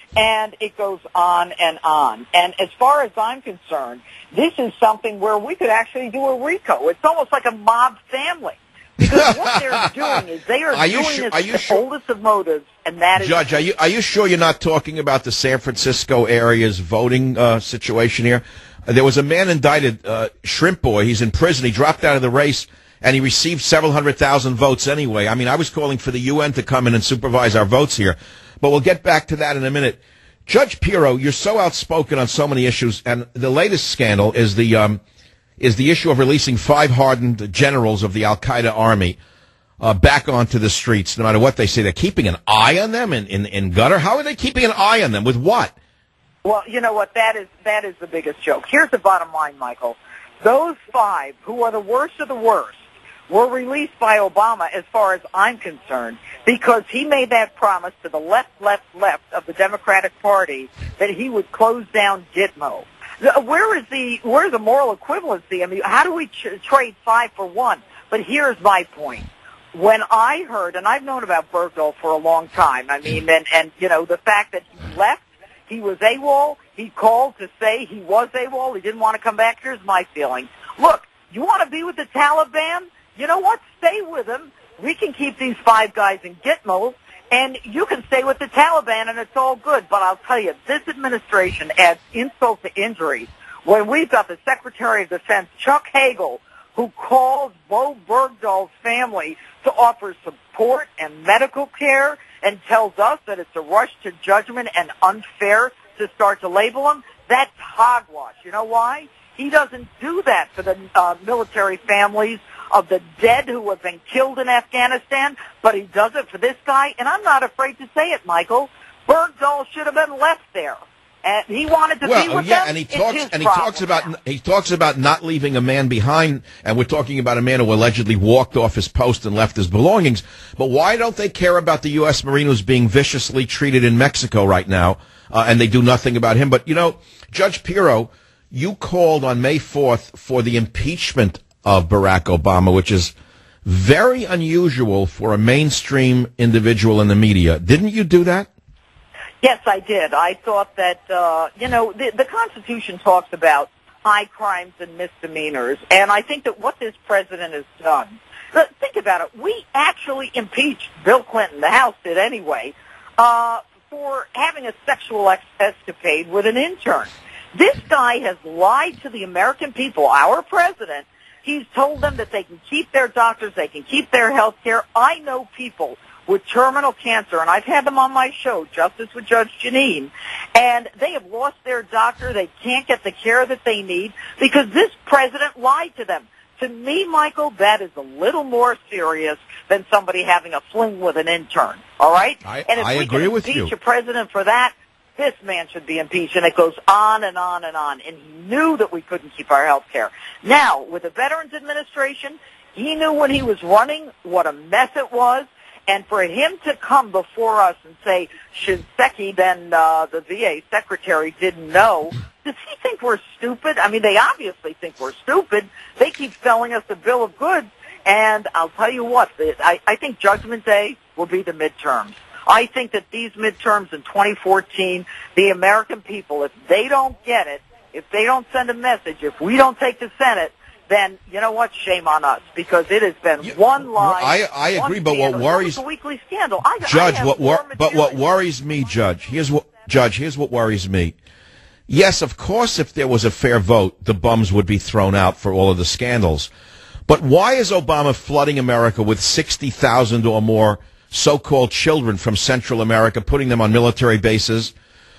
And it goes on and on. And as far as I'm concerned, this is something where we could actually do a RICO. It's almost like a mob family. Because what they're doing is they are, are doing sure, this you the sure? oldest of motives, and that is... Judge, are you, are you sure you're not talking about the San Francisco area's voting uh, situation here? Uh, there was a man indicted, uh, Shrimp Boy. He's in prison. He dropped out of the race, and he received several hundred thousand votes anyway. I mean, I was calling for the U N to come in and supervise our votes here. But we'll get back to that in a minute. Judge Pirro, you're so outspoken on so many issues, and the latest scandal is the... Um, is the issue of releasing five hardened generals of the Al-Qaeda army uh, back onto the streets, no matter what they say. They're keeping an eye on them in, in, in Qatar. How are they keeping an eye on them? With what? Well, you know what? That is that is the biggest joke. Here's the bottom line, Michael. Those five, who are the worst of the worst, were released by Obama, as far as I'm concerned, because he made that promise to the left, left, left of the Democratic Party that he would close down Gitmo. Where is the where's the moral equivalency? I mean, how do we ch- trade five for one? But here's my point. When I heard, and I've known about Bergdahl for a long time, I mean, and, and you know, the fact that he left, he was AWOL, he called to say he was AWOL, he didn't want to come back. Here's my feeling. Look, you want to be with the Taliban? You know what? Stay with them. We can keep these five guys in Gitmo. And you can stay with the Taliban, and it's all good. But I'll tell you, this administration adds insult to injury when we've got the Secretary of Defense, Chuck Hagel, who calls Bo Bergdahl's family to offer support and medical care and tells us that it's a rush to judgment and unfair to start to label him. That's hogwash. You know why? He doesn't do that for the uh, military families of the dead who have been killed in Afghanistan, but he does it for this guy, and I'm not afraid to say it, Michael. Bergdahl should have been left there, and he wanted to well, be with yeah, them. and he it's talks and he talks about now. he talks about not leaving a man behind, and we're talking about a man who allegedly walked off his post and left his belongings. But why don't they care about the U S Marine who's being viciously treated in Mexico right now, uh, and they do nothing about him? But you know, Judge Pirro, you called on May fourth for the impeachment of Barack Obama, which is very unusual for a mainstream individual in the media. Didn't you do that? Yes, I did. I thought that, uh, you know, the, the Constitution talks about high crimes and misdemeanors, and I think that what this president has done, think about it, we actually impeached Bill Clinton, the House did anyway, uh, for having a sexual ex- escapade with an intern. This guy has lied to the American people, our president. He's told them that they can keep their doctors, they can keep their health care. I know people with terminal cancer, and I've had them on my show, Justice with Judge Janine, and they have lost their doctor. They can't get the care that they need because this president lied to them. To me, Michael, that is a little more serious than somebody having a fling with an intern, all right? I, and if I we agree can with impeach you. a president for that, this man should be impeached, and it goes on and on and on. And he knew that we couldn't keep our health care. Now, with the Veterans Administration, he knew when he was running what a mess it was. And for him to come before us and say, Shinseki, then uh, the V A secretary, didn't know, does he think we're stupid? I mean, they obviously think we're stupid. They keep selling us a bill of goods. And I'll tell you what, I, I think Judgment Day will be the midterms. I think that these midterms in twenty fourteen, the American people, if they don't get it, if they don't send a message, if we don't take the Senate, then you know what? Shame on us, because it has been yeah, one lie. I, I agree, but what worries a weekly scandal. I, Judge, I what wor- but what worries me, Judge, here's what Judge, here's what worries me. Yes, of course, if there was a fair vote, the bums would be thrown out for all of the scandals. But why is Obama flooding America with sixty thousand or more so-called children from Central America, putting them on military bases?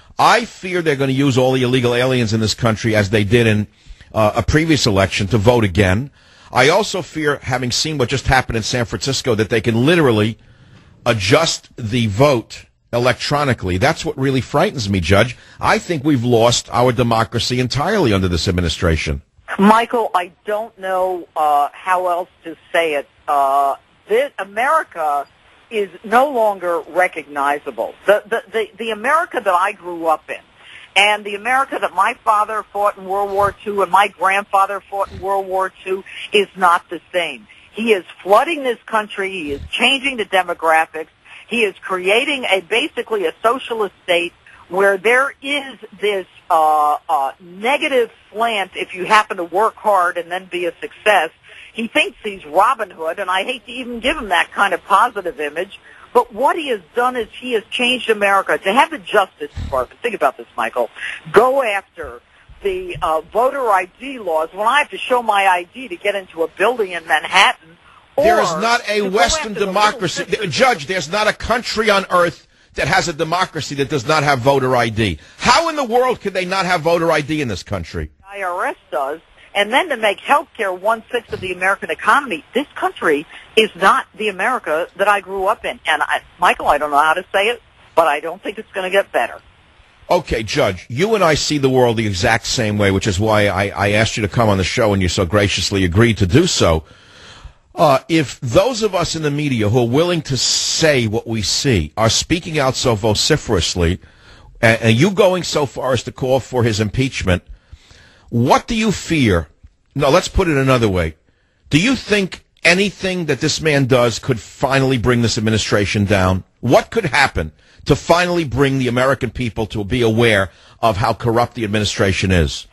I fear they're going to use all the illegal aliens in this country, as they did in uh, a previous election, to vote again. I also fear, having seen what just happened in San Francisco, that they can literally adjust the vote electronically. That's what really frightens me, Judge. I think we've lost our democracy entirely under this administration. Michael, I don't know uh, how else to say it. Uh, this, America is no longer recognizable. The, the, the, the America that I grew up in, and the America that my father fought in World War Two and my grandfather fought in World War Two is not the same. He is flooding this country. He is changing the demographics. He is creating a basically a socialist state where there is this uh, uh, negative slant if you happen to work hard and then be a success. He thinks he's Robin Hood, and I hate to even give him that kind of positive image. But what he has done is he has changed America. To have the Justice Department, think about this, Michael, go after the uh, voter I D laws when I have to show my I D to get into a building in Manhattan. There is not a Western democracy. The Judge, there's not a country on earth that has a democracy that does not have voter I D. How in the world could they not have voter I D in this country? The I R S does. And then to make health care one-sixth of the American economy, this country is not the America that I grew up in. And, I, Michael, I don't know how to say it, but I don't think it's going to get better. Okay, Judge, you and I see the world the exact same way, which is why I, I asked you to come on the show, and you so graciously agreed to do so. Uh, if those of us in the media who are willing to say what we see are speaking out so vociferously, and, and you going so far as to call for his impeachment, what do you fear? No, let's put it another way. Do you think anything that this man does could finally bring this administration down? What could happen to finally bring the American people to be aware of how corrupt the administration is?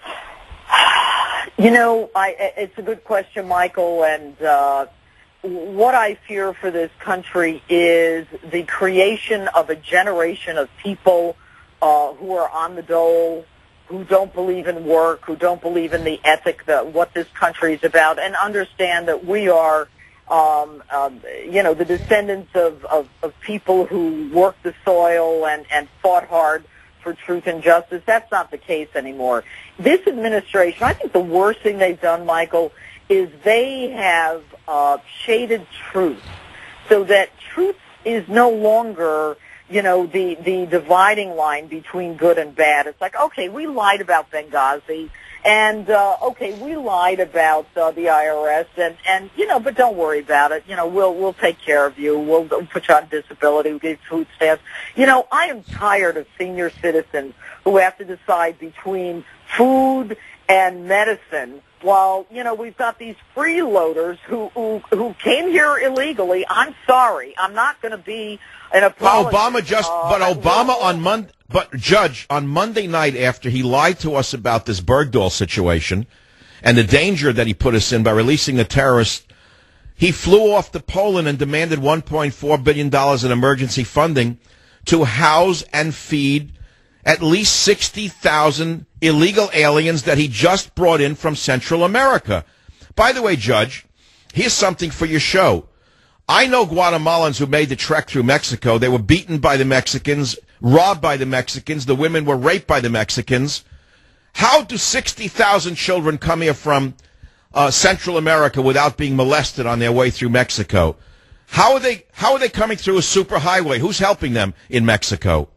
You know, I, it's a good question, Michael, and uh, what I fear for this country is the creation of a generation of people uh, who are on the dole, who don't believe in work, who don't believe in the ethic, that what this country is about, and understand that we are, um, um, you know, the descendants of, of, of people who worked the soil and, and fought hard for truth and justice. That's not the case anymore. This administration, I think the worst thing they've done, Michael, is they have uh, shaded truth so that truth is no longer, you know, the, the dividing line between good and bad. It's like, okay, we lied about Benghazi, and, uh, okay, we lied about uh, the I R S, and, and, you know, but don't worry about it. You know, we'll, we'll take care of you. We'll, we'll put you on disability. We'll give you food stamps. You know, I am tired of senior citizens who have to decide between food and medicine while, you know, we've got these freeloaders who, who, who came here illegally. I'm sorry. I'm not going to be an apologist. But Obama just, uh, but Obama well, on Monday, but Judge, on Monday night after he lied to us about this Bergdahl situation and the danger that he put us in by releasing the terrorists, he flew off to Poland and demanded one point four billion dollars in emergency funding to house and feed at least sixty thousand illegal aliens that he just brought in from Central America. By the way, Judge, here's something for your show. I know Guatemalans who made the trek through Mexico. They were beaten by the Mexicans, robbed by the Mexicans. The women were raped by the Mexicans. How do sixty thousand children come here from uh, Central America without being molested on their way through Mexico? How are they, how are they coming through a superhighway? Who's helping them in Mexico?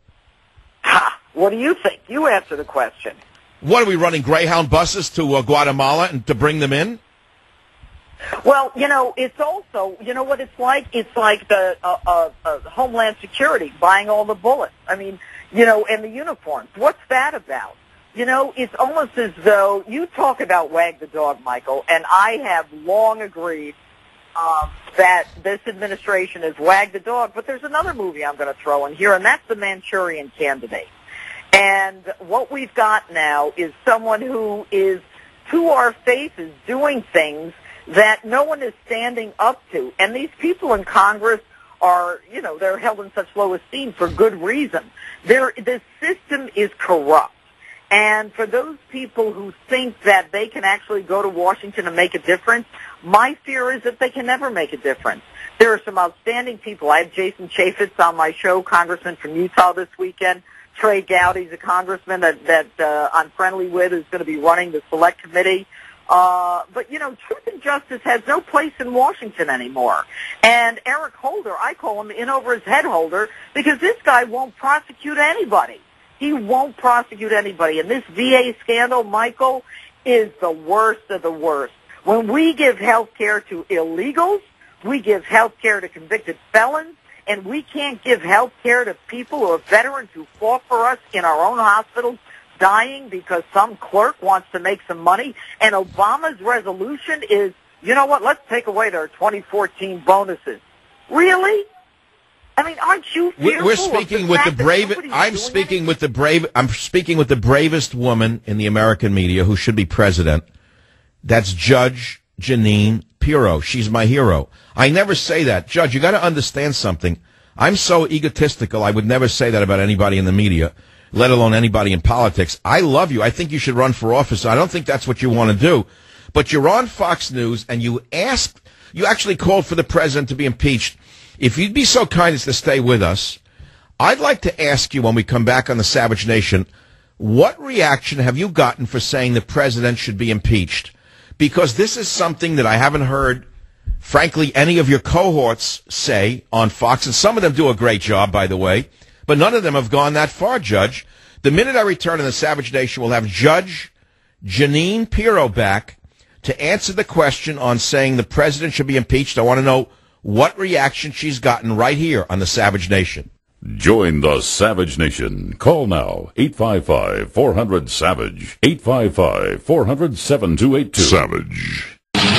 Ha! What do you think? You answer the question. What, are we running Greyhound buses to uh, Guatemala and to bring them in? Well, you know, it's also, you know what it's like? It's like the uh, uh, uh, Homeland Security buying all the bullets. I mean, you know, and the uniforms. What's that about? You know, it's almost as though you talk about wag the dog, Michael, and I have long agreed um, that this administration is wag the dog, but there's another movie I'm going to throw in here, and that's The Manchurian Candidate. And what we've got now is someone who is, to our faces, doing things that no one is standing up to. And these people in Congress are, you know, they're held in such low esteem for good reason. They're, the system is corrupt. And for those people who think that they can actually go to Washington and make a difference, my fear is that they can never make a difference. There are some outstanding people. I have Jason Chaffetz on my show, congressman from Utah this weekend. Trey Gowdy's a congressman that, that uh, I'm friendly with, who's going to be running the select committee. Uh, but, you know, truth and justice has no place in Washington anymore. And Eric Holder, I call him in over his head holder, because this guy won't prosecute anybody. He won't prosecute anybody. And this V A scandal, Michael, is the worst of the worst. When we give health care to illegals, we give health care to convicted felons, and we can't give health care to people who are veterans who fought for us in our own hospitals, dying because some clerk wants to make some money. And Obama's resolution is, you know what, let's take away their twenty fourteen bonuses. Really? I mean, aren't you fearful? We're speaking of the with the fact that brave. nobody's I'm doing speaking anything? with the brave. I'm speaking with the bravest woman in the American media who should be president. That's Judge Jeanine Pirro. She's my hero. I never say that, Judge. You got to understand something. I'm so egotistical. I would never say that about anybody in the media, let alone anybody in politics. I love you. I think you should run for office. I don't think that's what you want to do, but you're on Fox News and you asked. You actually called for the president to be impeached. If you'd be so kind as to stay with us, I'd like to ask you when we come back on the Savage Nation, what reaction have you gotten for saying the president should be impeached? Because this is something that I haven't heard, frankly, any of your cohorts say on Fox, and some of them do a great job, by the way, but none of them have gone that far, Judge. The minute I return in the Savage Nation, we'll have Judge Jeanine Pirro back to answer the question on saying the president should be impeached. I want to know what reaction she's gotten right here on the Savage Nation. Join the Savage Nation. Call now, eight five five, four hundred, SAVAGE, eight five five, four hundred, seven two eight two. Savage.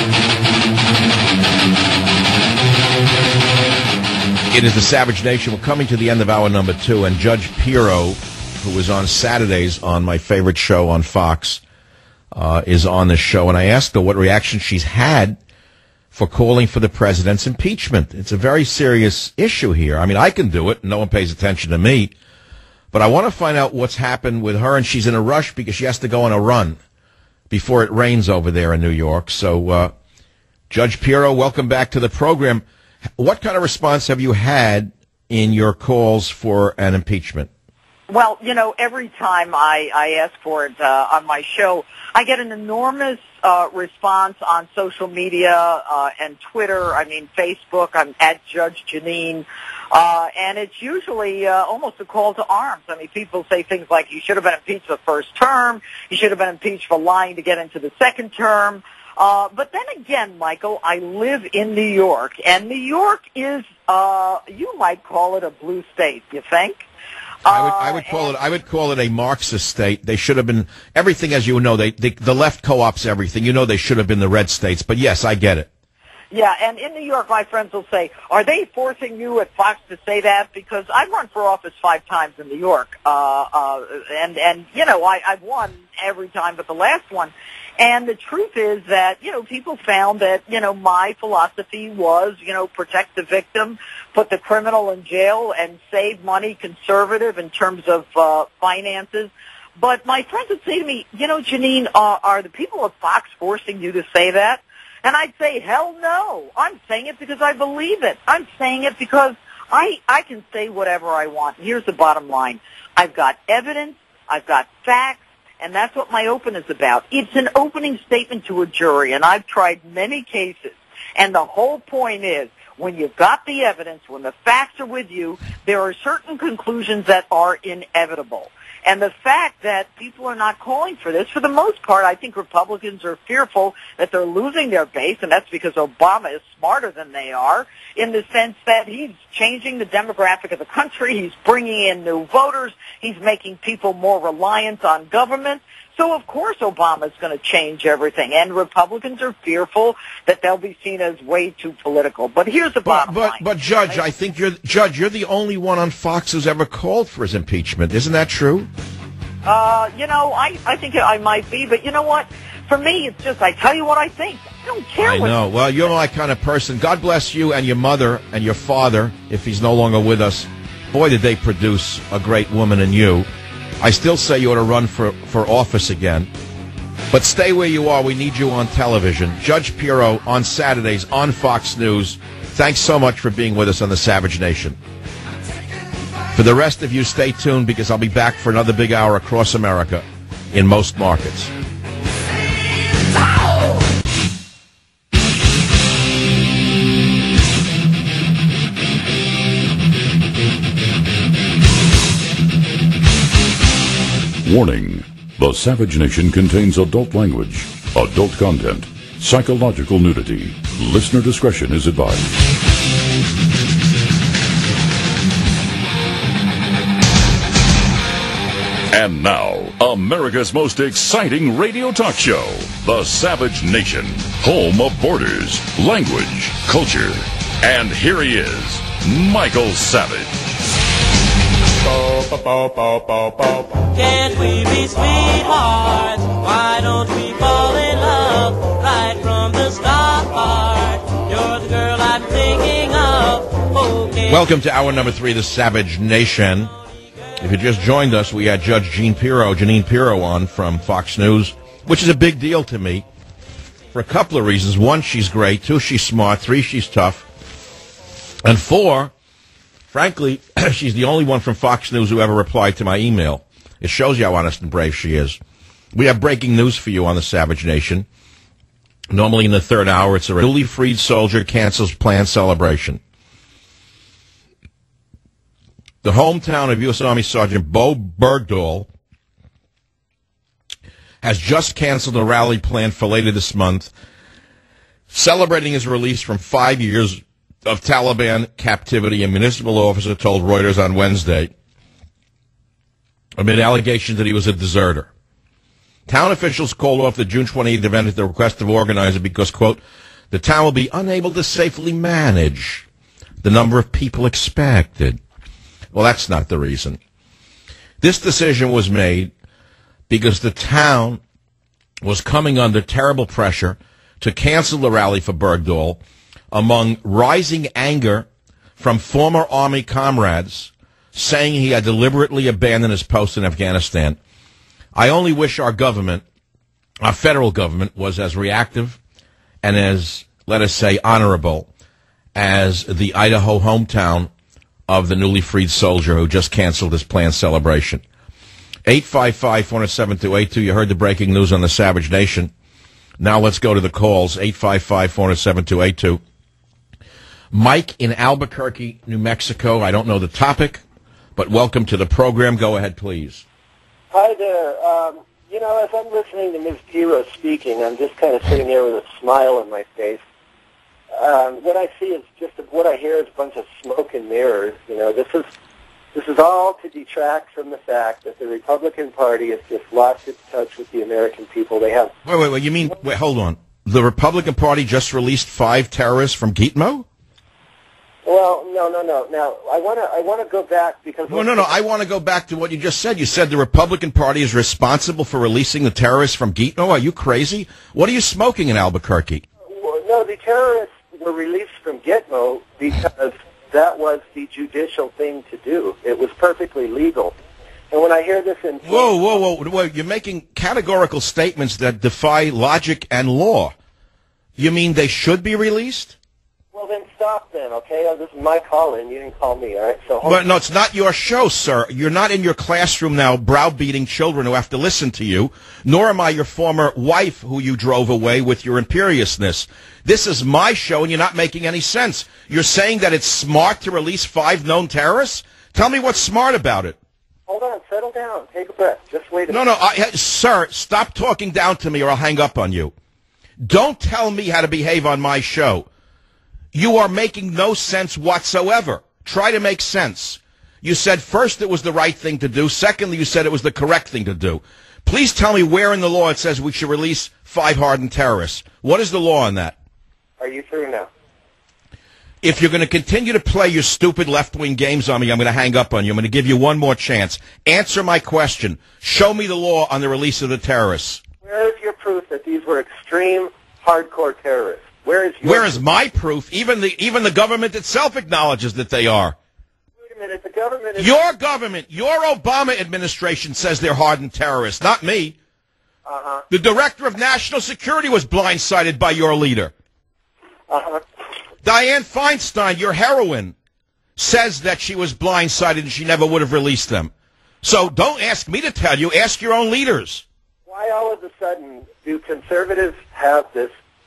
It is the Savage Nation. We're coming to the end of hour number two, and Judge Pirro, who was on Saturdays on my favorite show on Fox, uh, is on this show, and I asked her what reaction she's had for calling for the president's impeachment. It's a very serious issue here. I mean, I can do it. No one pays attention to me. But I want to find out what's happened with her, and she's in a rush because she has to go on a run before it rains over there in New York. So, uh, Judge Pirro, welcome back to the program. What kind of response have you had in your calls for an impeachment? Well, you know, every time I, I ask for it uh, on my show, I get an enormous uh, response on social media uh, and Twitter. I mean, Facebook. I'm at Judge Jeanine. Uh, and it's usually uh, almost a call to arms. I mean, people say things like, you should have been impeached the first term. You should have been impeached for lying to get into the second term. Uh, but then again, Michael, I live in New York. And New York is, uh, you might call it a blue state, you think? I would, I would call it. I would call it a Marxist state. They should have been everything, as you know. They, they the left co-ops everything. You know, they should have been the red states. But yes, I get it. Yeah, and in New York, my friends will say, "Are they forcing you at Fox to say that?" Because I've run for office five times in New York, uh, uh, and and you know, I, I've won every time but the last one. And the truth is that, you know, people found that, you know, my philosophy was, you know, protect the victim, put the criminal in jail, and save money, conservative in terms of uh, finances. But my friends would say to me, you know, Jeanine, uh, are the people at Fox forcing you to say that? And I'd say, hell no. I'm saying it because I believe it. I'm saying it because I, I can say whatever I want. Here's the bottom line. I've got evidence. I've got facts. And that's what my open is about. It's an opening statement to a jury, and I've tried many cases. And the whole point is, when you've got the evidence, when the facts are with you, there are certain conclusions that are inevitable. And the fact that people are not calling for this, for the most part, I think Republicans are fearful that they're losing their base, and that's because Obama is smarter than they are, in the sense that he's changing the demographic of the country, he's bringing in new voters, he's making people more reliant on government. So, of course, Obama's going to change everything. And Republicans are fearful that they'll be seen as way too political. But here's the bottom but, but, line. But, Judge, right? I think you're, Judge, you're the only one on Fox who's ever called for his impeachment. Isn't that true? Uh, you know, I, I think I might be. But you know what? For me, it's just I tell you what I think. I don't care I what know. Well, you're my kind of person. God bless you and your mother and your father, if he's no longer with us. Boy, did they produce a great woman in you. I still say you ought to run for, for office again. But stay where you are. We need you on television. Judge Pirro on Saturdays on Fox News. Thanks so much for being with us on the Savage Nation. For the rest of you, stay tuned because I'll be back for another big hour across America in most markets. Warning. The Savage Nation contains adult language, adult content, psychological nudity. Listener discretion is advised. And now, America's most exciting radio talk show, The Savage Nation, home of borders, language, culture. And here he is, Michael Savage. Can't we be sweethearts? Why don't we fall in love right from the start? You're the girl I'm thinking of. Okay. Welcome to hour number three of the Savage Nation. If you just joined us, we had Judge Jean Pirro, Jeanine Pirro on from Fox News, which is a big deal to me for a couple of reasons. One, she's great. Two, she's smart. Three, she's tough. And four, frankly, she's the only one from Fox News who ever replied to my email. It shows you how honest and brave she is. We have breaking news for you on the Savage Nation. Normally in the third hour, it's a newly freed soldier cancels planned celebration. The hometown of U S Army Sergeant Bo Bergdahl has just canceled a rally planned for later this month, celebrating his release from five years of Taliban captivity. A municipal officer told Reuters on Wednesday, amid allegations that he was a deserter. Town officials called off the June twenty-eighth event at the request of organizers because, quote, the town will be unable to safely manage the number of people expected. Well, that's not the reason. This decision was made because the town was coming under terrible pressure to cancel the rally for Bergdahl among rising anger from former Army comrades saying he had deliberately abandoned his post in Afghanistan. I only wish our government, our federal government, was as reactive and as, let us say, honorable as the Idaho hometown of the newly freed soldier who just canceled his planned celebration. eight five five, four seven two, eight two. You heard the breaking news on the Savage Nation. Now let's go to the calls. eight five five, four seven two, eight two. Mike in Albuquerque, New Mexico. I don't know the topic, but welcome to the program. Go ahead, please. Hi there. Um, you know, as I'm listening to Miz Pirro speaking, I'm just kind of sitting there with a smile on my face. Um, what I see is just what I hear is a bunch of smoke and mirrors. You know, this is this is all to detract from the fact that the Republican Party has just lost its touch with the American people. They have. Wait, wait, wait. You mean? Wait, hold on. The Republican Party just released five terrorists from Gitmo? Well, no, no, no. Now, I want to I want to go back because... No, no, no. I want to go back to what you just said. You said the Republican Party is responsible for releasing the terrorists from Gitmo? Are you crazy? What are you smoking in Albuquerque? Well, no, the terrorists were released from Gitmo because that was the judicial thing to do. It was perfectly legal. And when I hear this in... Whoa, whoa, whoa, whoa. You're making categorical statements that defy logic and law. You mean they should be released? Well, then stop then, okay? Oh, this is my call-in. You didn't call me, all right? So, but no, it's not your show, sir. You're not in your classroom now browbeating children who have to listen to you, nor am I your former wife who you drove away with your imperiousness. This is my show, and you're not making any sense. You're saying that it's smart to release five known terrorists? Tell me what's smart about it. Hold on. Settle down. Take a breath. Just wait a no, minute. No, no. Sir, stop talking down to me or I'll hang up on you. Don't tell me how to behave on my show. You are making no sense whatsoever. Try to make sense. You said first it was the right thing to do. Secondly, you said it was the correct thing to do. Please tell me where in the law it says we should release five hardened terrorists. What is the law on that? Are you through now? If you're going to continue to play your stupid left-wing games on me, I'm going to hang up on you. I'm going to give you one more chance. Answer my question. Show me the law on the release of the terrorists. Where is your proof that these were extreme, hardcore terrorists? Where is your Where is my proof? Even the even the government itself acknowledges that they are. Wait a minute. The government is... Your government, your Obama administration says they're hardened terrorists, not me. Uh-huh. The director of national security was blindsided by your leader. Uh-huh. Dianne Feinstein, your heroine, says that she was blindsided and she never would have released them. So don't ask me to tell you. Ask your own leaders. Why all of a sudden do conservatives have this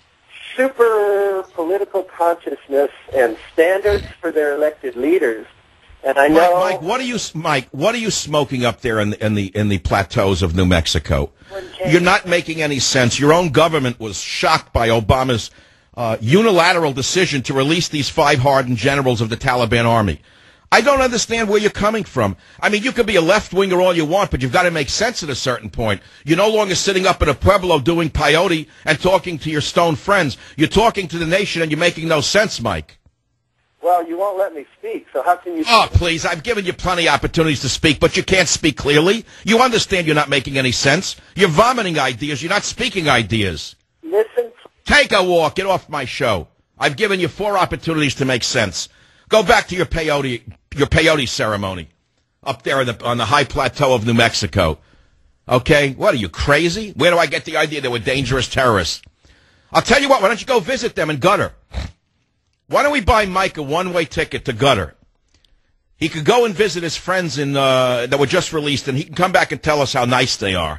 super political consciousness and standards for their elected leaders? And I know, Mike, Mike, what are you, Mike? What are you smoking up there in the in the in the plateaus of New Mexico? You're not making any sense. Your own government was shocked by Obama's uh, unilateral decision to release these five hardened generals of the Taliban army. I don't understand where you're coming from. I mean, you could be a left-winger all you want, but you've got to make sense at a certain point. You're no longer sitting up in a pueblo doing peyote and talking to your stone friends. You're talking to the nation, and you're making no sense, Mike. Well, you won't let me speak, so how can you... Oh, please, I've given you plenty of opportunities to speak, but you can't speak clearly. You understand you're not making any sense. You're vomiting ideas. You're not speaking ideas. Listen... Take a walk. Get off my show. I've given you four opportunities to make sense. Go back to your peyote, your peyote ceremony up there on the, on the high plateau of New Mexico. Okay? What, are you crazy? Where do I get the idea they were dangerous terrorists? I'll tell you what, why don't you go visit them in Gutter? Why don't we buy Mike a one-way ticket to Gutter? He could go and visit his friends in uh, that were just released, and he can come back and tell us how nice they are.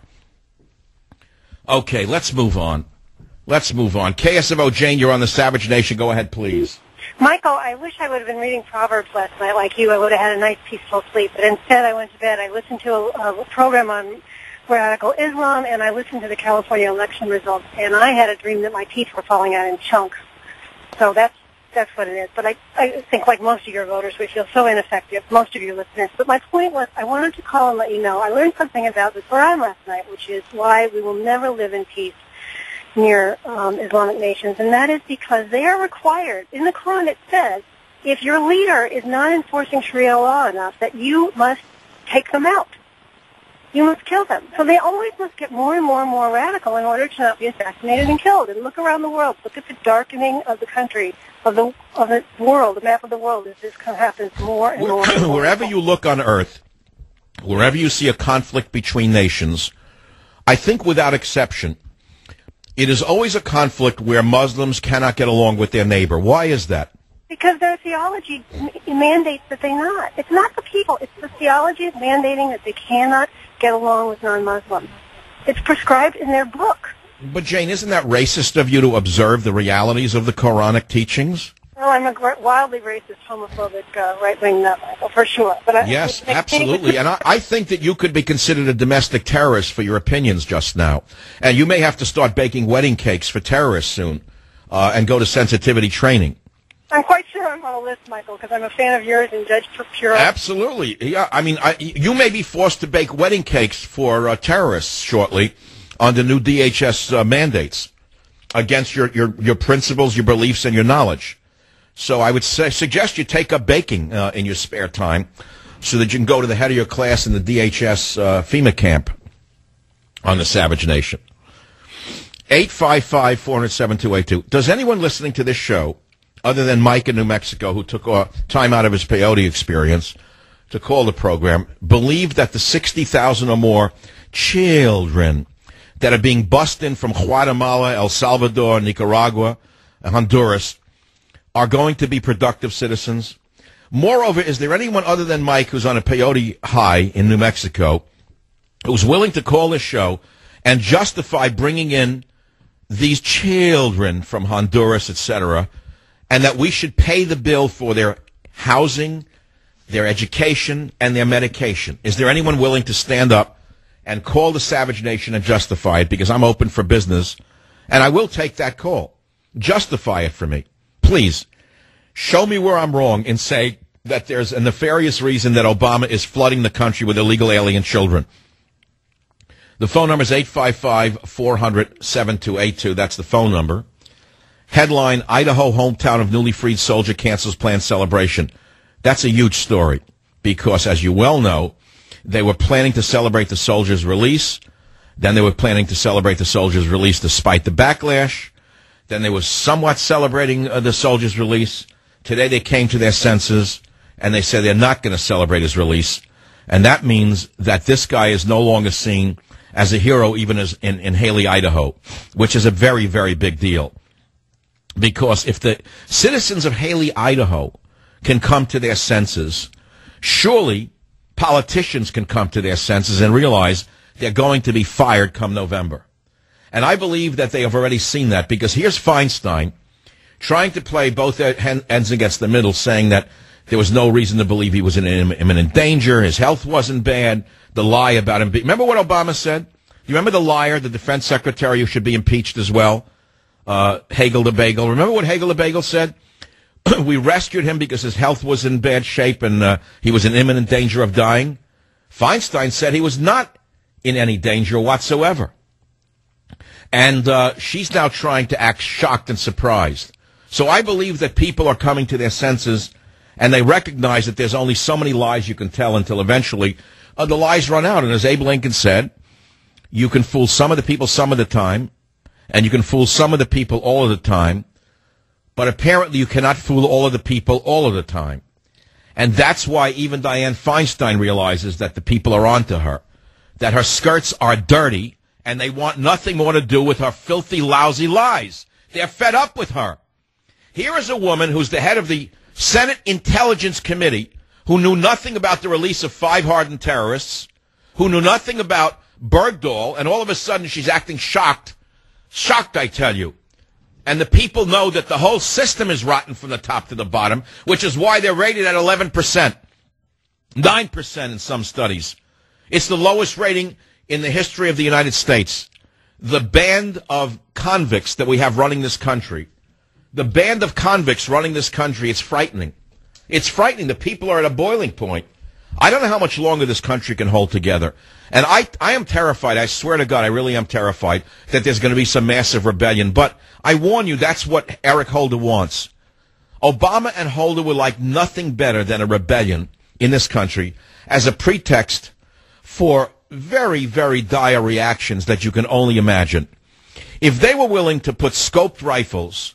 Okay, let's move on. Let's move on. K S M O Jane, you're on the Savage Nation. Go ahead, please. Michael, I wish I would have been reading Proverbs last night like you. I would have had a nice, peaceful sleep. But instead, I went to bed. I listened to a, a program on radical Islam, and I listened to the California election results. And I had a dream that my teeth were falling out in chunks. So that's that's what it is. But I, I think, like most of your voters, we feel so ineffective, most of your listeners. But my point was, I wanted to call and let you know, I learned something about the Quran last night, which is why we will never live in peace near um, Islamic nations, and that is because they are required. In the Quran it says, if your leader is not enforcing Sharia law enough, that you must take them out. You must kill them. So they always must get more and more and more radical in order to not be assassinated and killed. And look around the world. Look at the darkening of the country, of the of the world, the map of the world, as this happens more and more. And more. Wherever you look on Earth, wherever you see a conflict between nations, I think without exception, it is always a conflict where Muslims cannot get along with their neighbor. Why is that? Because their theology mandates that they not. It's not the people. It's the theology mandating that they cannot get along with non-Muslims. It's prescribed in their book. But, Jane, isn't that racist of you to observe the realities of the Quranic teachings? Well, I'm a wildly racist, homophobic, uh, right-wing nut, Michael, for sure. But I, yes, absolutely. And I, I think that you could be considered a domestic terrorist for your opinions just now. And you may have to start baking wedding cakes for terrorists soon uh, and go to sensitivity training. I'm quite sure I'm on a list, Michael, because I'm a fan of yours and Judge Pure. Absolutely. Yeah, I mean, I, you may be forced to bake wedding cakes for uh, terrorists shortly under new D H S uh, mandates against your, your, your principles, your beliefs, and your knowledge. So I would say, suggest you take up baking uh, in your spare time so that you can go to the head of your class in the D H S uh, FEMA camp on the Savage Nation. eight five five, four hundred, seven two eight two. Does anyone listening to this show, other than Mike in New Mexico, who took uh, time out of his peyote experience to call the program, believe that the sixty thousand or more children that are being bussed in from Guatemala, El Salvador, Nicaragua, and Honduras are going to be productive citizens? Moreover, is there anyone other than Mike who's on a peyote high in New Mexico who's willing to call this show and justify bringing in these children from Honduras, et cetera, and that we should pay the bill for their housing, their education, and their medication? Is there anyone willing to stand up and call the Savage Nation and justify it? Because I'm open for business, and I will take that call. Justify it for me. Please, show me where I'm wrong and say that there's a nefarious reason that Obama is flooding the country with illegal alien children. The phone number is eight five five, four hundred, seven two eight two. That's the phone number. Headline, Idaho hometown of newly freed soldier cancels planned celebration. That's a huge story because, as you well know, they were planning to celebrate the soldier's release. Then they were planning to celebrate the soldier's release despite the backlash. Then they were somewhat celebrating uh, the soldier's release. Today they came to their senses, and they said they're not going to celebrate his release. And that means that this guy is no longer seen as a hero even as in, in Haley, Idaho, which is a very, very big deal. Because if the citizens of Haley, Idaho can come to their senses, surely politicians can come to their senses and realize they're going to be fired come November. And I believe that they have already seen that, because here's Feinstein trying to play both ends against the middle, saying that there was no reason to believe he was in imminent danger, his health wasn't bad, the lie about him. Remember what Obama said? You remember the liar, the defense secretary who should be impeached as well? Uh, Hagel the Bagel. Remember what Hagel the Bagel said? We rescued him because his health was in bad shape and uh, he was in imminent danger of dying. Feinstein said he was not in any danger whatsoever. And uh, she's now trying to act shocked and surprised. So I believe that people are coming to their senses, and they recognize that there's only so many lies you can tell until eventually uh, the lies run out. And as Abe Lincoln said, you can fool some of the people some of the time, and you can fool some of the people all of the time, but apparently you cannot fool all of the people all of the time. And that's why even Dianne Feinstein realizes that the people are onto her, that her skirts are dirty, and they want nothing more to do with her filthy, lousy lies. They're fed up with her. Here is a woman who's the head of the Senate Intelligence Committee, who knew nothing about the release of five hardened terrorists, who knew nothing about Bergdahl, and all of a sudden she's acting shocked. Shocked, I tell you. And the people know that the whole system is rotten from the top to the bottom, which is why they're rated at eleven percent. nine percent in some studies. It's the lowest rating in the history of the United States. The band of convicts that we have running this country, the band of convicts running this country, it's frightening. It's frightening. The people are at a boiling point. I don't know how much longer this country can hold together. And I, I am terrified. I swear to God, I really am terrified that there's going to be some massive rebellion. But I warn you, that's what Eric Holder wants. Obama and Holder would like nothing better than a rebellion in this country as a pretext for very, very dire reactions that you can only imagine. If they were willing to put scoped rifles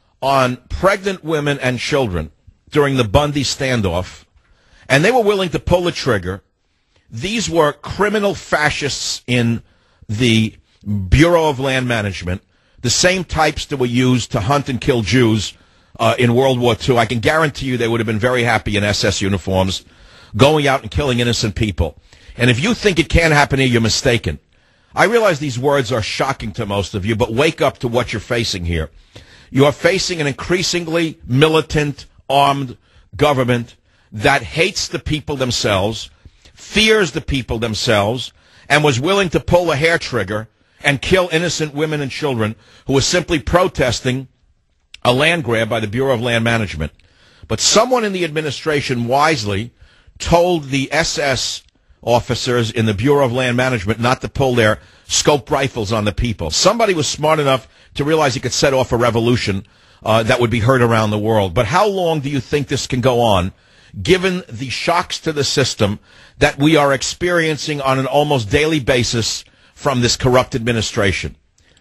on pregnant women and children during the Bundy standoff, and they were willing to pull the trigger, these were criminal fascists in the Bureau of Land Management, the same types that were used to hunt and kill Jews uh, in World War Two. I can guarantee you they would have been very happy in S S uniforms, going out and killing innocent people. And if you think it can't happen here, you're mistaken. I realize these words are shocking to most of you, but wake up to what you're facing here. You are facing an increasingly militant, armed government that hates the people themselves, fears the people themselves, and was willing to pull a hair trigger and kill innocent women and children who were simply protesting a land grab by the Bureau of Land Management. But someone in the administration wisely told the S S officers in the Bureau of Land Management not to pull their scope rifles on the people. Somebody was smart enough to realize he could set off a revolution uh, that would be heard around the world. But how long do you think this can go on, given the shocks to the system that we are experiencing on an almost daily basis from this corrupt administration?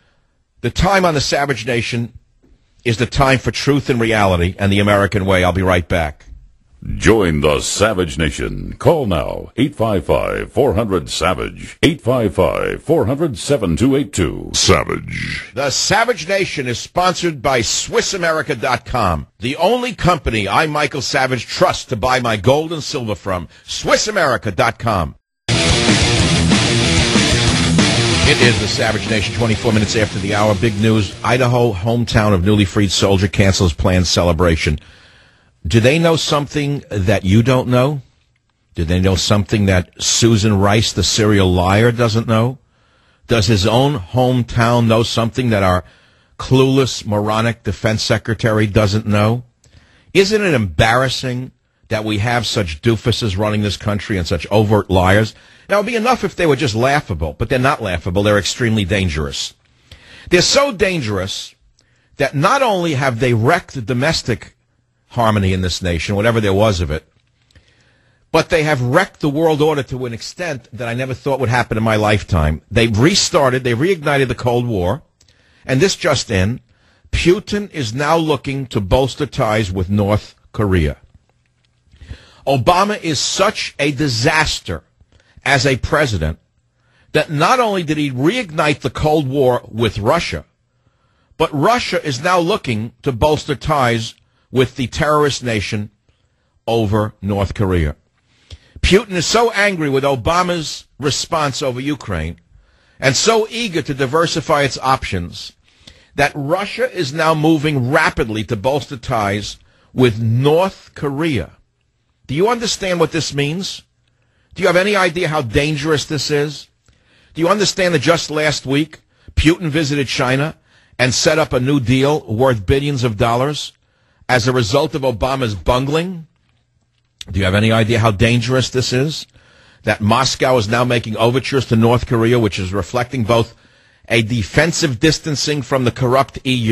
The time on the Savage Nation is the time for truth and reality and the American way. I'll be right back. Join the Savage Nation. Call now, eight five five, four hundred, SAVAGE, eight five five, four hundred, seven two eight two. Savage. The Savage Nation is sponsored by Swiss America dot com, the only company I, Michael Savage, trust to buy my gold and silver from. Swiss America dot com. It is the Savage Nation, twenty-four minutes after the hour. Big news, Idaho, hometown of newly freed soldier, cancels planned celebration. Do they know something that you don't know? Do they know something that Susan Rice, the serial liar, doesn't know? Does his own hometown know something that our clueless, moronic defense secretary doesn't know? Isn't it embarrassing that we have such doofuses running this country and such overt liars? Now, it would be enough if they were just laughable, but they're not laughable. They're extremely dangerous. They're so dangerous that not only have they wrecked the domestic harmony in this nation, whatever there was of it, but they have wrecked the world order to an extent that I never thought would happen in my lifetime. They've restarted, they reignited the Cold War, and this just in, Putin is now looking to bolster ties with North Korea. Obama is such a disaster as a president that not only did he reignite the Cold War with Russia, but Russia is now looking to bolster ties with the terrorist nation over North Korea. Putin is so angry with Obama's response over Ukraine and so eager to diversify its options that Russia is now moving rapidly to bolster ties with North Korea. Do you understand what this means? Do you have any idea how dangerous this is? Do you understand that just last week, Putin visited China and set up a new deal worth billions of dollars as a result of Obama's bungling? Do you have any idea how dangerous this is? That Moscow is now making overtures to North Korea, which is reflecting both a defensive distancing from the corrupt E U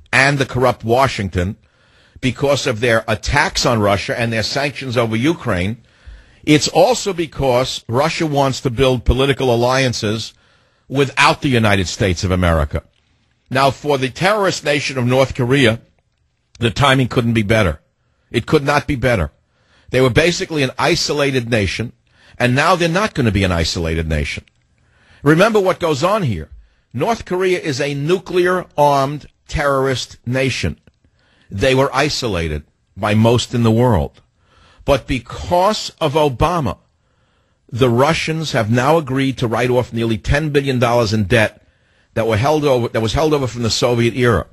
and the corrupt Washington because of their attacks on Russia and their sanctions over Ukraine. It's also because Russia wants to build political alliances without the United States of America. Now, for the terrorist nation of North Korea, the timing couldn't be better. It could not be better. They were basically an isolated nation, and now they're not going to be an isolated nation. Remember what goes on here. North Korea is a nuclear-armed terrorist nation. They were isolated by most in the world. But because of Obama, the Russians have now agreed to write off nearly ten billion dollars in debt that were held over, that was held over from the Soviet era.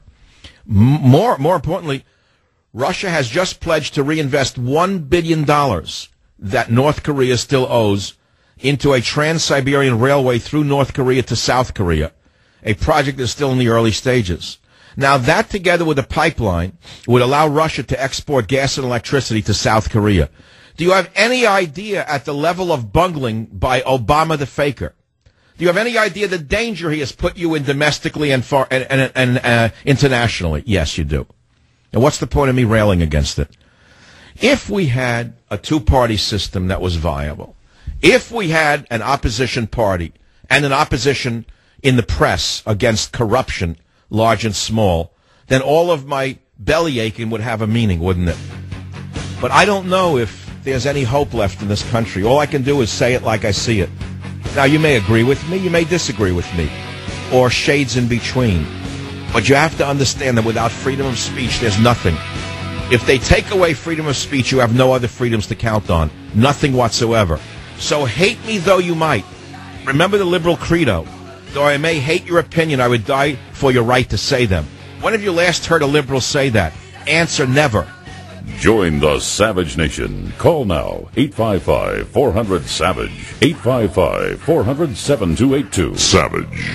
More, more importantly, Russia has just pledged to reinvest one billion dollars that North Korea still owes into a Trans-Siberian Railway through North Korea to South Korea, a project that's still in the early stages. Now, that together with a pipeline would allow Russia to export gas and electricity to South Korea. Do you have any idea at the level of bungling by Obama the faker? Do you have any idea the danger he has put you in domestically and, far, and, and, and uh, internationally? Yes, you do. And what's the point of me railing against it? If we had a two-party system that was viable, if we had an opposition party and an opposition in the press against corruption, large and small, then all of my belly aching would have a meaning, wouldn't it? But I don't know if there's any hope left in this country. All I can do is say it like I see it. Now, you may agree with me, you may disagree with me, or shades in between. But you have to understand that without freedom of speech, there's nothing. If they take away freedom of speech, you have no other freedoms to count on. Nothing whatsoever. So hate me though you might. Remember the liberal credo. Though I may hate your opinion, I would die for your right to say them. When have you last heard a liberal say that? Answer, never. Join the Savage Nation. Call now, eight five five, four hundred, SAVAGE, eight five five, four hundred, seven two eight two. Savage.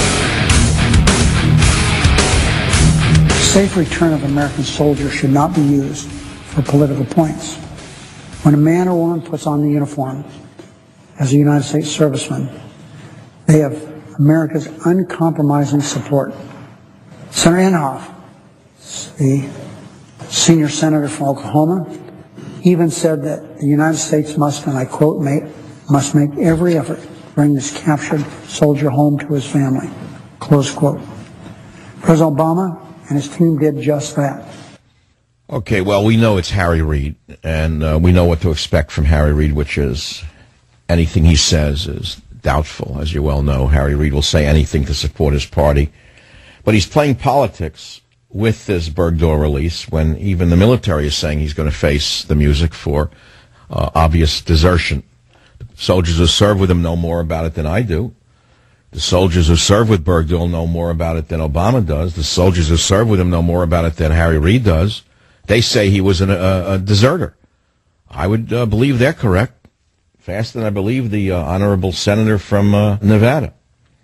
Safe return of American soldiers should not be used for political points. When a man or woman puts on the uniform as a United States serviceman, they have America's uncompromising support. Senator Inhofe, the senior senator from Oklahoma, even said that the United States must, and I quote, make, must make every effort to bring this captured soldier home to his family, close quote. President Obama and his team did just that. Okay, well, we know it's Harry Reid, and uh, we know what to expect from Harry Reid, which is anything he says is doubtful. As you well know, Harry Reid will say anything to support his party. But he's playing politics with this Bergdahl release when even the military is saying he's going to face the music for uh, obvious desertion. Soldiers who serve with him know more about it than I do. The soldiers who serve with Bergdahl know more about it than Obama does. The soldiers who serve with him know more about it than Harry Reid does. They say he was an, a, a deserter. I would uh, believe they're correct. Faster than I believe the uh, honorable senator from uh, Nevada.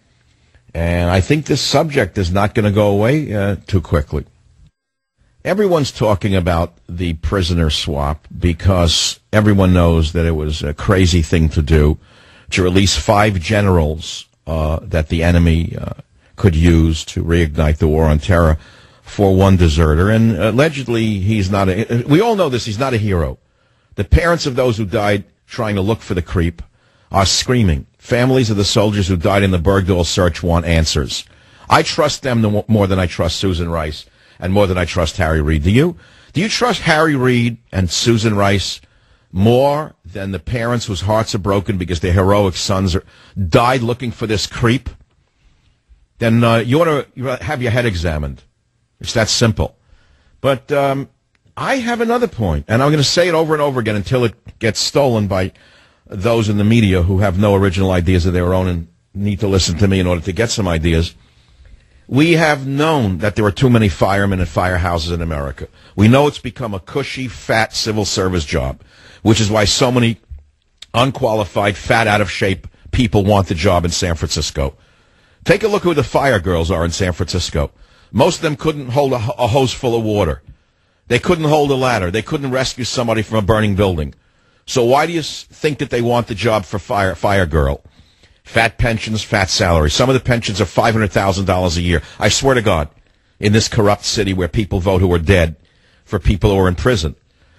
And I think this subject is not going to go away uh, too quickly. Everyone's talking about the prisoner swap because everyone knows that it was a crazy thing to do to release five generals uh, that the enemy uh, could use to reignite the war on terror for one deserter. And allegedly, he's not a, we all know this, he's not a hero. The parents of those who died trying to look for the creep are screaming. Families of the soldiers who died in the Bergdahl search want answers. I trust them more than I trust Susan Rice and more than I trust Harry Reid. Do you? Do you trust Harry Reid and Susan Rice more than the parents whose hearts are broken because their heroic sons are, died looking for this creep? Then uh, you ought to have your head examined. It's that simple. But um, I have another point, and I'm going to say it over and over again until it gets stolen by those in the media who have no original ideas of their own and need to listen to me in order to get some ideas. We have known that there are too many firemen and firehouses in America. We know it's become a cushy, fat civil service job, which is why so many unqualified, fat, out-of-shape people want the job in San Francisco. Take a look who the fire girls are in San Francisco. Most of them couldn't hold a, a hose full of water. They couldn't hold a ladder. They couldn't rescue somebody from a burning building. So why do you think that they want the job for fire fire girl? Fat pensions, fat salaries. Some of the pensions are five hundred thousand dollars a year. I swear to God, in this corrupt city where people vote who are dead for people who are in prison.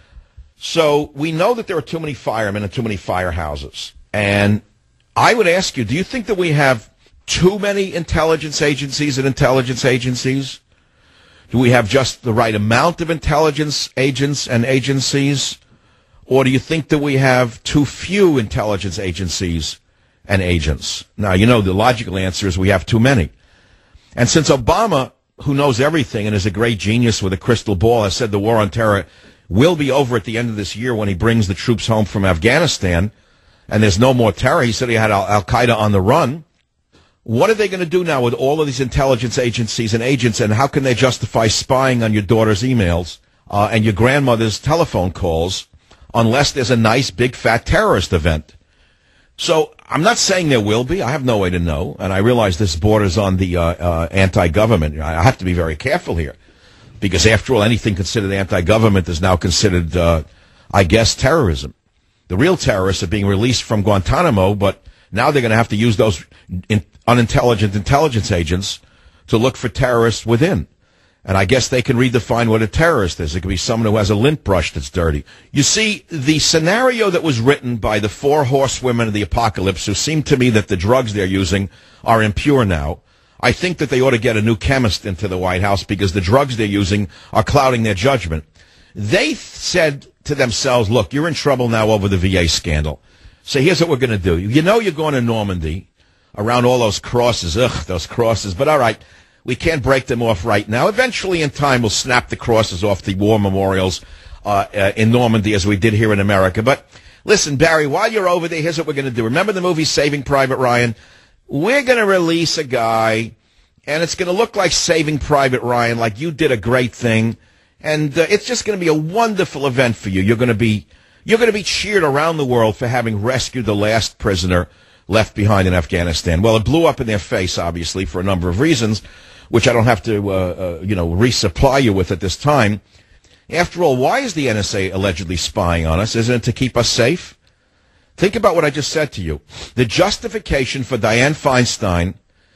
So we know that there are too many firemen and too many firehouses. And I would ask you, do you think that we have too many intelligence agencies and intelligence agencies? Do we have just the right amount of intelligence agents and agencies? Or do you think that we have too few intelligence agencies and agents? Now, you know, the logical answer is we have too many. And since Obama, who knows everything and is a great genius with a crystal ball, has said the war on terror will be over at the end of this year when he brings the troops home from Afghanistan, and there's no more terror. He said he had Al- Al-Qaeda on the run. What are they going to do now with all of these intelligence agencies and agents, and how can they justify spying on your daughter's emails uh, and your grandmother's telephone calls unless there's a nice, big, fat terrorist event? So I'm not saying there will be. I have no way to know, and I realize this borders on the uh, uh, anti-government. I have to be very careful here because, after all, anything considered anti-government is now considered, uh, I guess, terrorism. The real terrorists are being released from Guantanamo, but now they're going to have to use those in, unintelligent intelligence agents to look for terrorists within. And I guess they can redefine what a terrorist is. It could be someone who has a lint brush that's dirty. You see, the scenario that was written by the four horsewomen of the apocalypse, who seem to me that the drugs they're using are impure now, I think that they ought to get a new chemist into the White House because the drugs they're using are clouding their judgment. They said to themselves, look, you're in trouble now over the V A scandal. So here's what we're going to do. You know you're going to Normandy around all those crosses. Ugh, those crosses. But all right, we can't break them off right now. Eventually, in time, we'll snap the crosses off the war memorials uh, uh, in Normandy as we did here in America. But listen, Barry, while you're over there, here's what we're going to do. Remember the movie Saving Private Ryan? We're going to release a guy, and it's going to look like Saving Private Ryan, like you did a great thing. And uh, it's just going to be a wonderful event for you. You're going to be you're going to be cheered around the world for having rescued the last prisoner left behind in Afghanistan. Well, it blew up in their face, obviously, for a number of reasons, which I don't have to, uh, uh, you know, resupply you with at this time. After all, why is the N S A allegedly spying on us? Isn't it to keep us safe? Think about what I just said to you. The justification for Dianne Feinstein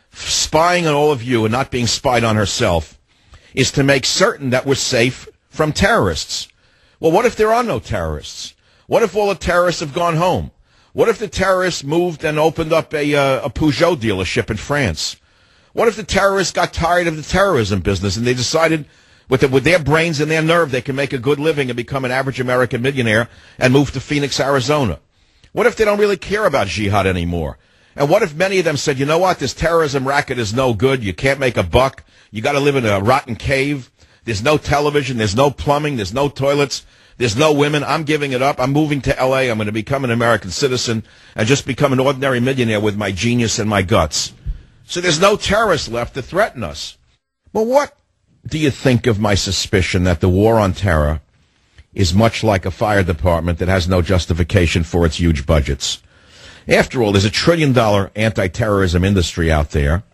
spying on all of you and not being spied on herself is to make certain that we're safe from terrorists. Well, what if there are no terrorists? What if all the terrorists have gone home? What if the terrorists moved and opened up a, uh, a Peugeot dealership in France? What if the terrorists got tired of the terrorism business and they decided with, the, with their brains and their nerve they can make a good living and become an average American millionaire and move to Phoenix, Arizona? What if they don't really care about jihad anymore? And what if many of them said, you know what, this terrorism racket is no good, you can't make a buck, you got to live in a rotten cave, there's no television, there's no plumbing, there's no toilets, there's no women, I'm giving it up, I'm moving to L A, I'm going to become an American citizen and just become an ordinary millionaire with my genius and my guts. So there's no terrorists left to threaten us. Well, what do you think of my suspicion that the war on terror is much like a fire department that has no justification for its huge budgets? After all, there's a trillion-dollar anti-terrorism industry out there.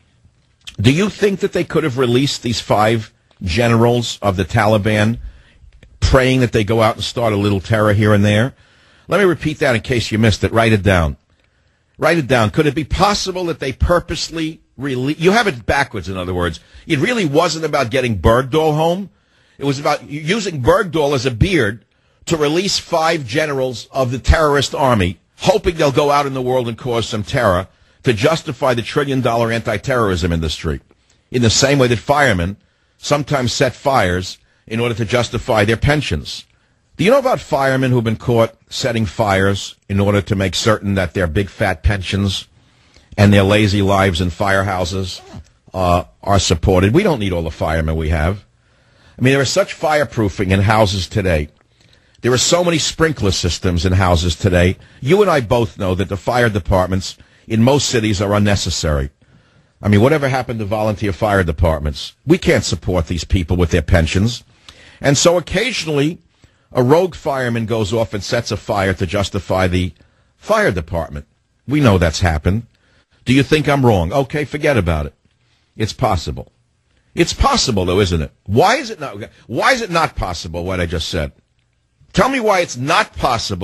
Do you think that they could have released these five generals of the Taliban, praying that they go out and start a little terror here and there? Let me repeat that in case you missed it. Write it down. Write it down. Could it be possible that they purposely released... You have it backwards, in other words. It really wasn't about getting Bergdahl home. It was about using Bergdahl as a beard to release five generals of the terrorist army, hoping they'll go out in the world and cause some terror to justify the trillion-dollar anti-terrorism industry, in the same way that firemen sometimes set fires in order to justify their pensions. Do you know about firemen who've been caught setting fires in order to make certain that their big fat pensions and their lazy lives in firehouses uh, are supported? We don't need all the firemen we have. I mean, there is such fireproofing in houses today. There are so many sprinkler systems in houses today. You and I both know that the fire departments in most cities are unnecessary. I mean, whatever happened to volunteer fire departments? We can't support these people with their pensions. And so occasionally, a rogue fireman goes off and sets a fire to justify the fire department. We know that's happened. Do you think I'm wrong? Okay, forget about it. It's possible. It's possible, though, isn't it? Why is it not? Why is it not possible, what I just said? Tell me why it's not possible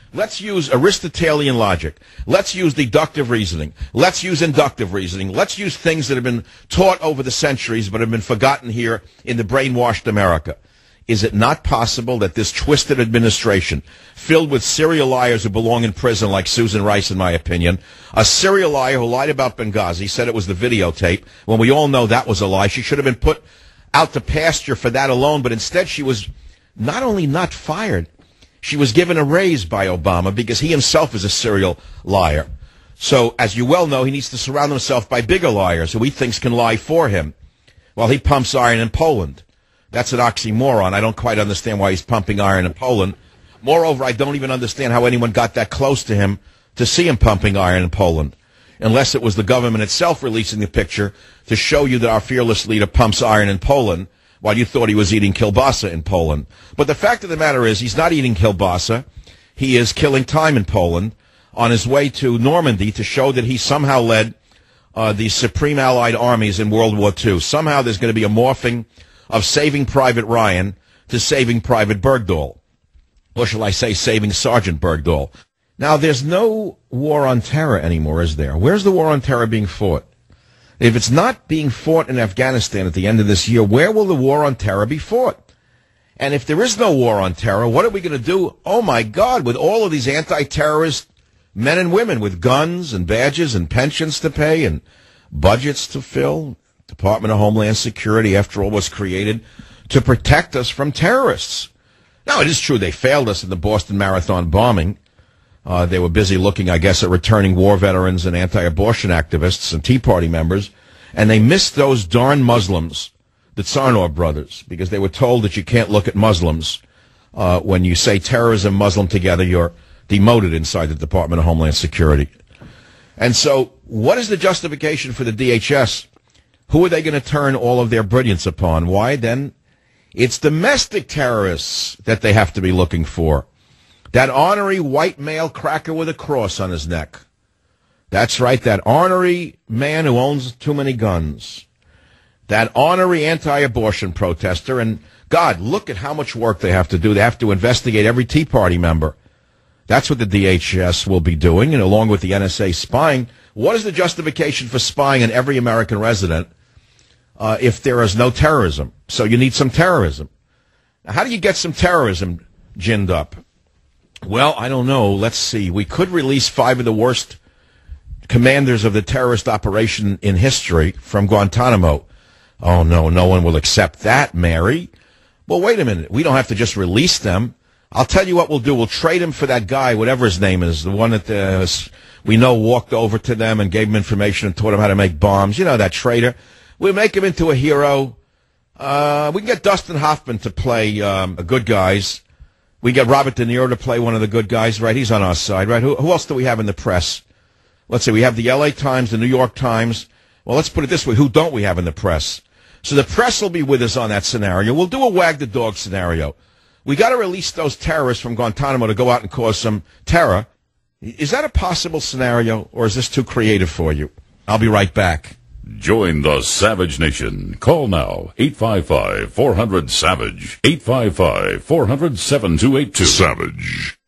Let's use Aristotelian logic. Let's use deductive reasoning. Let's use inductive reasoning. Let's use things that have been taught over the centuries but have been forgotten here in the brainwashed America. Is it not possible that this twisted administration, filled with serial liars who belong in prison like Susan Rice, in my opinion, a serial liar who lied about Benghazi, said it was the videotape, when we all know that was a lie. She should have been put out to pasture for that alone, but instead she was not only not fired, she was given a raise by Obama because he himself is a serial liar. So, as you well know, he needs to surround himself by bigger liars who he thinks can lie for him while he pumps iron in Poland. That's an oxymoron. I don't quite understand why he's pumping iron in Poland. Moreover, I don't even understand how anyone got that close to him to see him pumping iron in Poland, unless it was the government itself releasing the picture to show you that our fearless leader pumps iron in Poland while you thought he was eating kielbasa in Poland. But the fact of the matter is he's not eating kielbasa. He is killing time in Poland on his way to Normandy to show that he somehow led uh, the Supreme Allied armies in World War Two. Somehow there's going to be a morphing of Saving Private Ryan to Saving Private Bergdahl. Or shall I say Saving Sergeant Bergdahl. Now, there's no war on terror anymore, is there? Where's the war on terror being fought? If it's not being fought in Afghanistan at the end of this year, where will the war on terror be fought? And if there is no war on terror, what are we going to do? Oh, my God, with all of these anti-terrorist men and women with guns and badges and pensions to pay and budgets to fill. Department of Homeland Security, after all, was created to protect us from terrorists. Now, it is true they failed us in the Boston Marathon bombing. Uh, they were busy looking, I guess, at returning war veterans and anti-abortion activists and Tea Party members, and they missed those darn Muslims, the Tsarnaev brothers, because they were told that you can't look at Muslims. Uh, when you say terrorism, Muslim together, you're demoted inside the Department of Homeland Security. And so, what is the justification for the D H S? Who are they going to turn all of their brilliance upon? Why, then? It's domestic terrorists that they have to be looking for. That ornery white male cracker with a cross on his neck. That's right, that ornery man who owns too many guns. That ornery anti-abortion protester. And, God, look at how much work they have to do. They have to investigate every Tea Party member. That's what the D H S will be doing, and along with the N S A spying. What is the justification for spying on every American resident uh, if there is no terrorism? So you need some terrorism. Now, how do you get some terrorism ginned up? Well, I don't know. Let's see. We could release five of the worst commanders of the terrorist operation in history from Guantanamo. Oh, no, no one will accept that, Mary. Well, wait a minute. We don't have to just release them. I'll tell you what we'll do. We'll trade him for that guy, whatever his name is, the one that uh, we know walked over to them and gave them information and taught them how to make bombs. You know, that traitor. We'll make him into a hero. Uh, we can get Dustin Hoffman to play um, a good guys. We get Robert De Niro to play one of the good guys, right? He's on our side, right? Who, who else do we have in the press? Let's see. We have the L A Times, the New York Times. Well, let's put it this way. Who don't we have in the press? So the press will be with us on that scenario. We'll do a wag the dog scenario. We got to release those terrorists from Guantanamo to go out and cause some terror. Is that a possible scenario, or is this too creative for you? I'll be right back. Join the Savage Nation. Call now, eight five five, four hundred, SAVAGE, eight five five, four hundred, seven two eight two. Savage.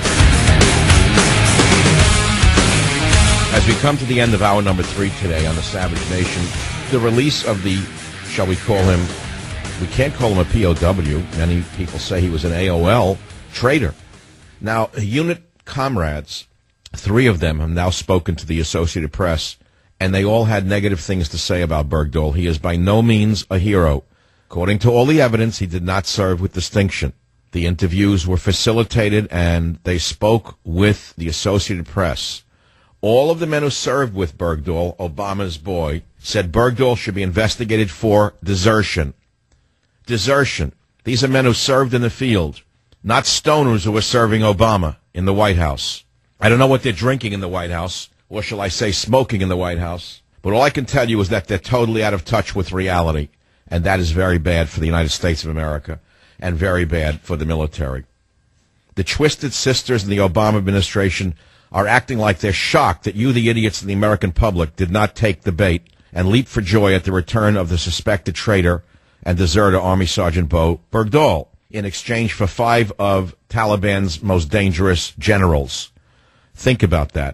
As we come to the end of hour number three today on the Savage Nation, the release of the, shall we call him, we can't call him a P O W. Many people say he was an A O L traitor. Now, unit comrades, three of them have now spoken to the Associated Press, and they all had negative things to say about Bergdahl. He is by no means a hero. According to all the evidence, he did not serve with distinction. The interviews were facilitated, and they spoke with the Associated Press. All of the men who served with Bergdahl, Obama's boy, said Bergdahl should be investigated for desertion. Desertion. These are men who served in the field, not stoners who were serving Obama in the White House. I don't know what they're drinking in the White House, or shall I say smoking in the White House, but all I can tell you is that they're totally out of touch with reality, and that is very bad for the United States of America and very bad for the military. The twisted sisters in the Obama administration are acting like they're shocked that you, the idiots in the American public, did not take the bait and leap for joy at the return of the suspected traitor and deserter Army Sergeant Bo Bergdahl. in exchange for five of Taliban's most dangerous generals. Think about that.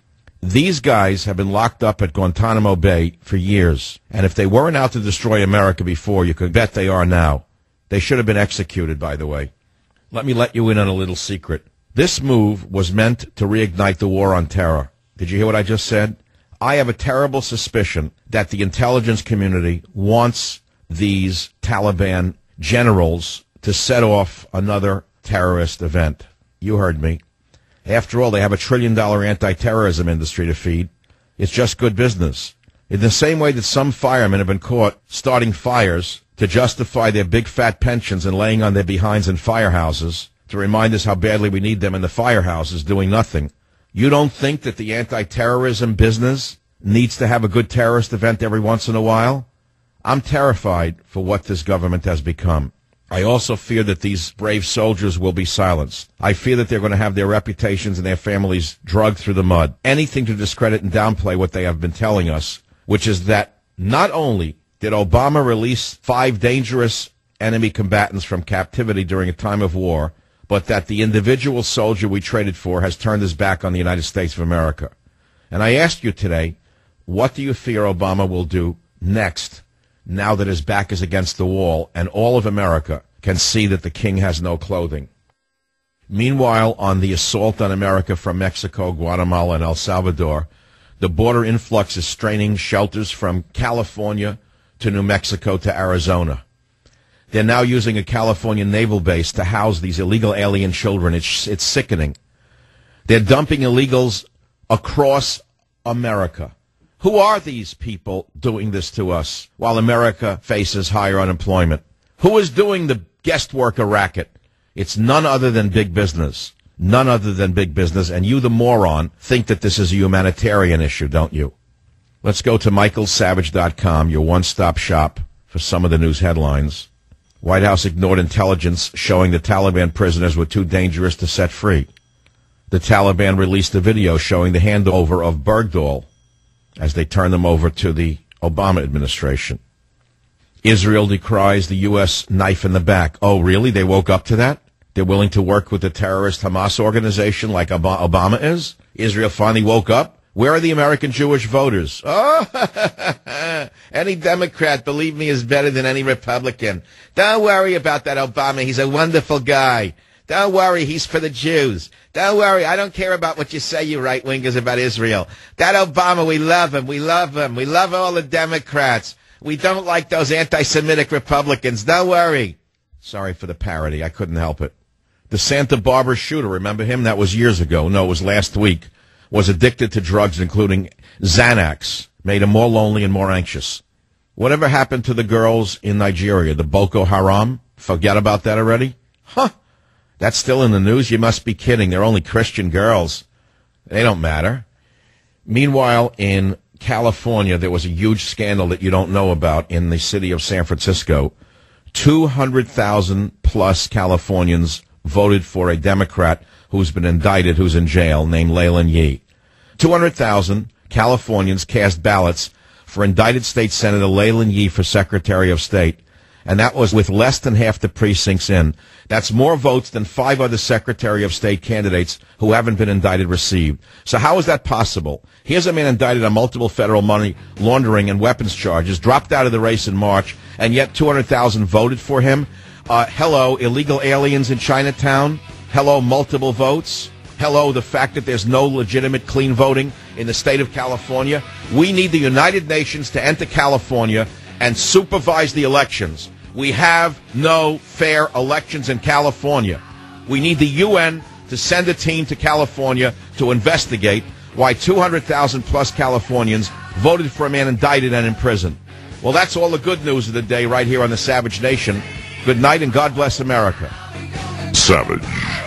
These guys have been locked up at Guantanamo Bay for years, and if they weren't out to destroy America before, you could bet they are now. They should have been executed, by the way. Let me let you in on a little secret. This move was meant to reignite the war on terror. Did you hear what I just said? I have a terrible suspicion that the intelligence community wants these Taliban generals to set off another terrorist event. You heard me. After all, they have a trillion-dollar anti-terrorism industry to feed. It's just good business. In the same way that some firemen have been caught starting fires to justify their big fat pensions and laying on their behinds in firehouses to remind us how badly we need them in the firehouses doing nothing. You don't think that the anti-terrorism business needs to have a good terrorist event every once in a while? I'm terrified for what this government has become. I also fear that these brave soldiers will be silenced. I fear that they're going to have their reputations and their families dragged through the mud. Anything to discredit and downplay what they have been telling us, which is that not only did Obama release five dangerous enemy combatants from captivity during a time of war, but that the individual soldier we traded for has turned his back on the United States of America. And I ask you today, what do you fear Obama will do next, now that his back is against the wall and all of America can see that the king has no clothing? Meanwhile, on the assault on America from Mexico, Guatemala, and El Salvador, the border influx is straining shelters from California to New Mexico to Arizona. They're now using a California naval base to house these illegal alien children. It's, it's sickening. They're dumping illegals across America. Who are these people doing this to us while America faces higher unemployment? Who is doing the guest worker racket? It's none other than big business. None other than big business. And you, the moron, think that this is a humanitarian issue, don't you? Let's go to Michael Savage dot com, your one-stop shop for some of the news headlines. White House ignored intelligence showing the Taliban prisoners were too dangerous to set free. The Taliban released a video showing the handover of Bergdahl as they turn them over to the Obama administration. Israel decries the U S knife in the back. Oh, really? They woke up to that? They're willing to work with the terrorist Hamas organization like Obama is? Israel finally woke up? Where are the American Jewish voters? Oh, any Democrat, believe me, is better than any Republican. Don't worry about that Obama. He's a wonderful guy. Don't worry, he's for the Jews. Don't worry, I don't care about what you say, you right-wingers, about Israel. That Obama, we love him, we love him. We love all the Democrats. We don't like those anti-Semitic Republicans. Don't worry. Sorry for the parody. I couldn't help it. The Santa Barbara shooter, remember him? That was years ago. No, it was last week. Was addicted to drugs, including Xanax. Made him more lonely and more anxious. Whatever happened to the girls in Nigeria, the Boko Haram? Forget about that already? Huh. That's still in the news? You must be kidding. They're only Christian girls. They don't matter. Meanwhile, in California, there was a huge scandal that you don't know about in the city of San Francisco. two hundred thousand plus Californians voted for a Democrat who's been indicted, who's in jail, named Leyland Yee. two hundred thousand Californians cast ballots for indicted state senator Leyland Yee for Secretary of State, and that was with less than half the precincts in. That's more votes than five other Secretary of State candidates who haven't been indicted received. So how is that possible? Here's a man indicted on multiple federal money laundering and weapons charges, dropped out of the race in March, and yet two hundred thousand voted for him. Uh, hello, illegal aliens in Chinatown. Hello, multiple votes. Hello, the fact that there's no legitimate clean voting in the state of California. We need the United Nations to enter California and supervise the elections. We have no fair elections in California. We need the U N to send a team to California to investigate why two hundred thousand plus Californians voted for a man indicted and in prison. Well, that's all the good news of the day right here on the Savage Nation. Good night and God bless America. Savage.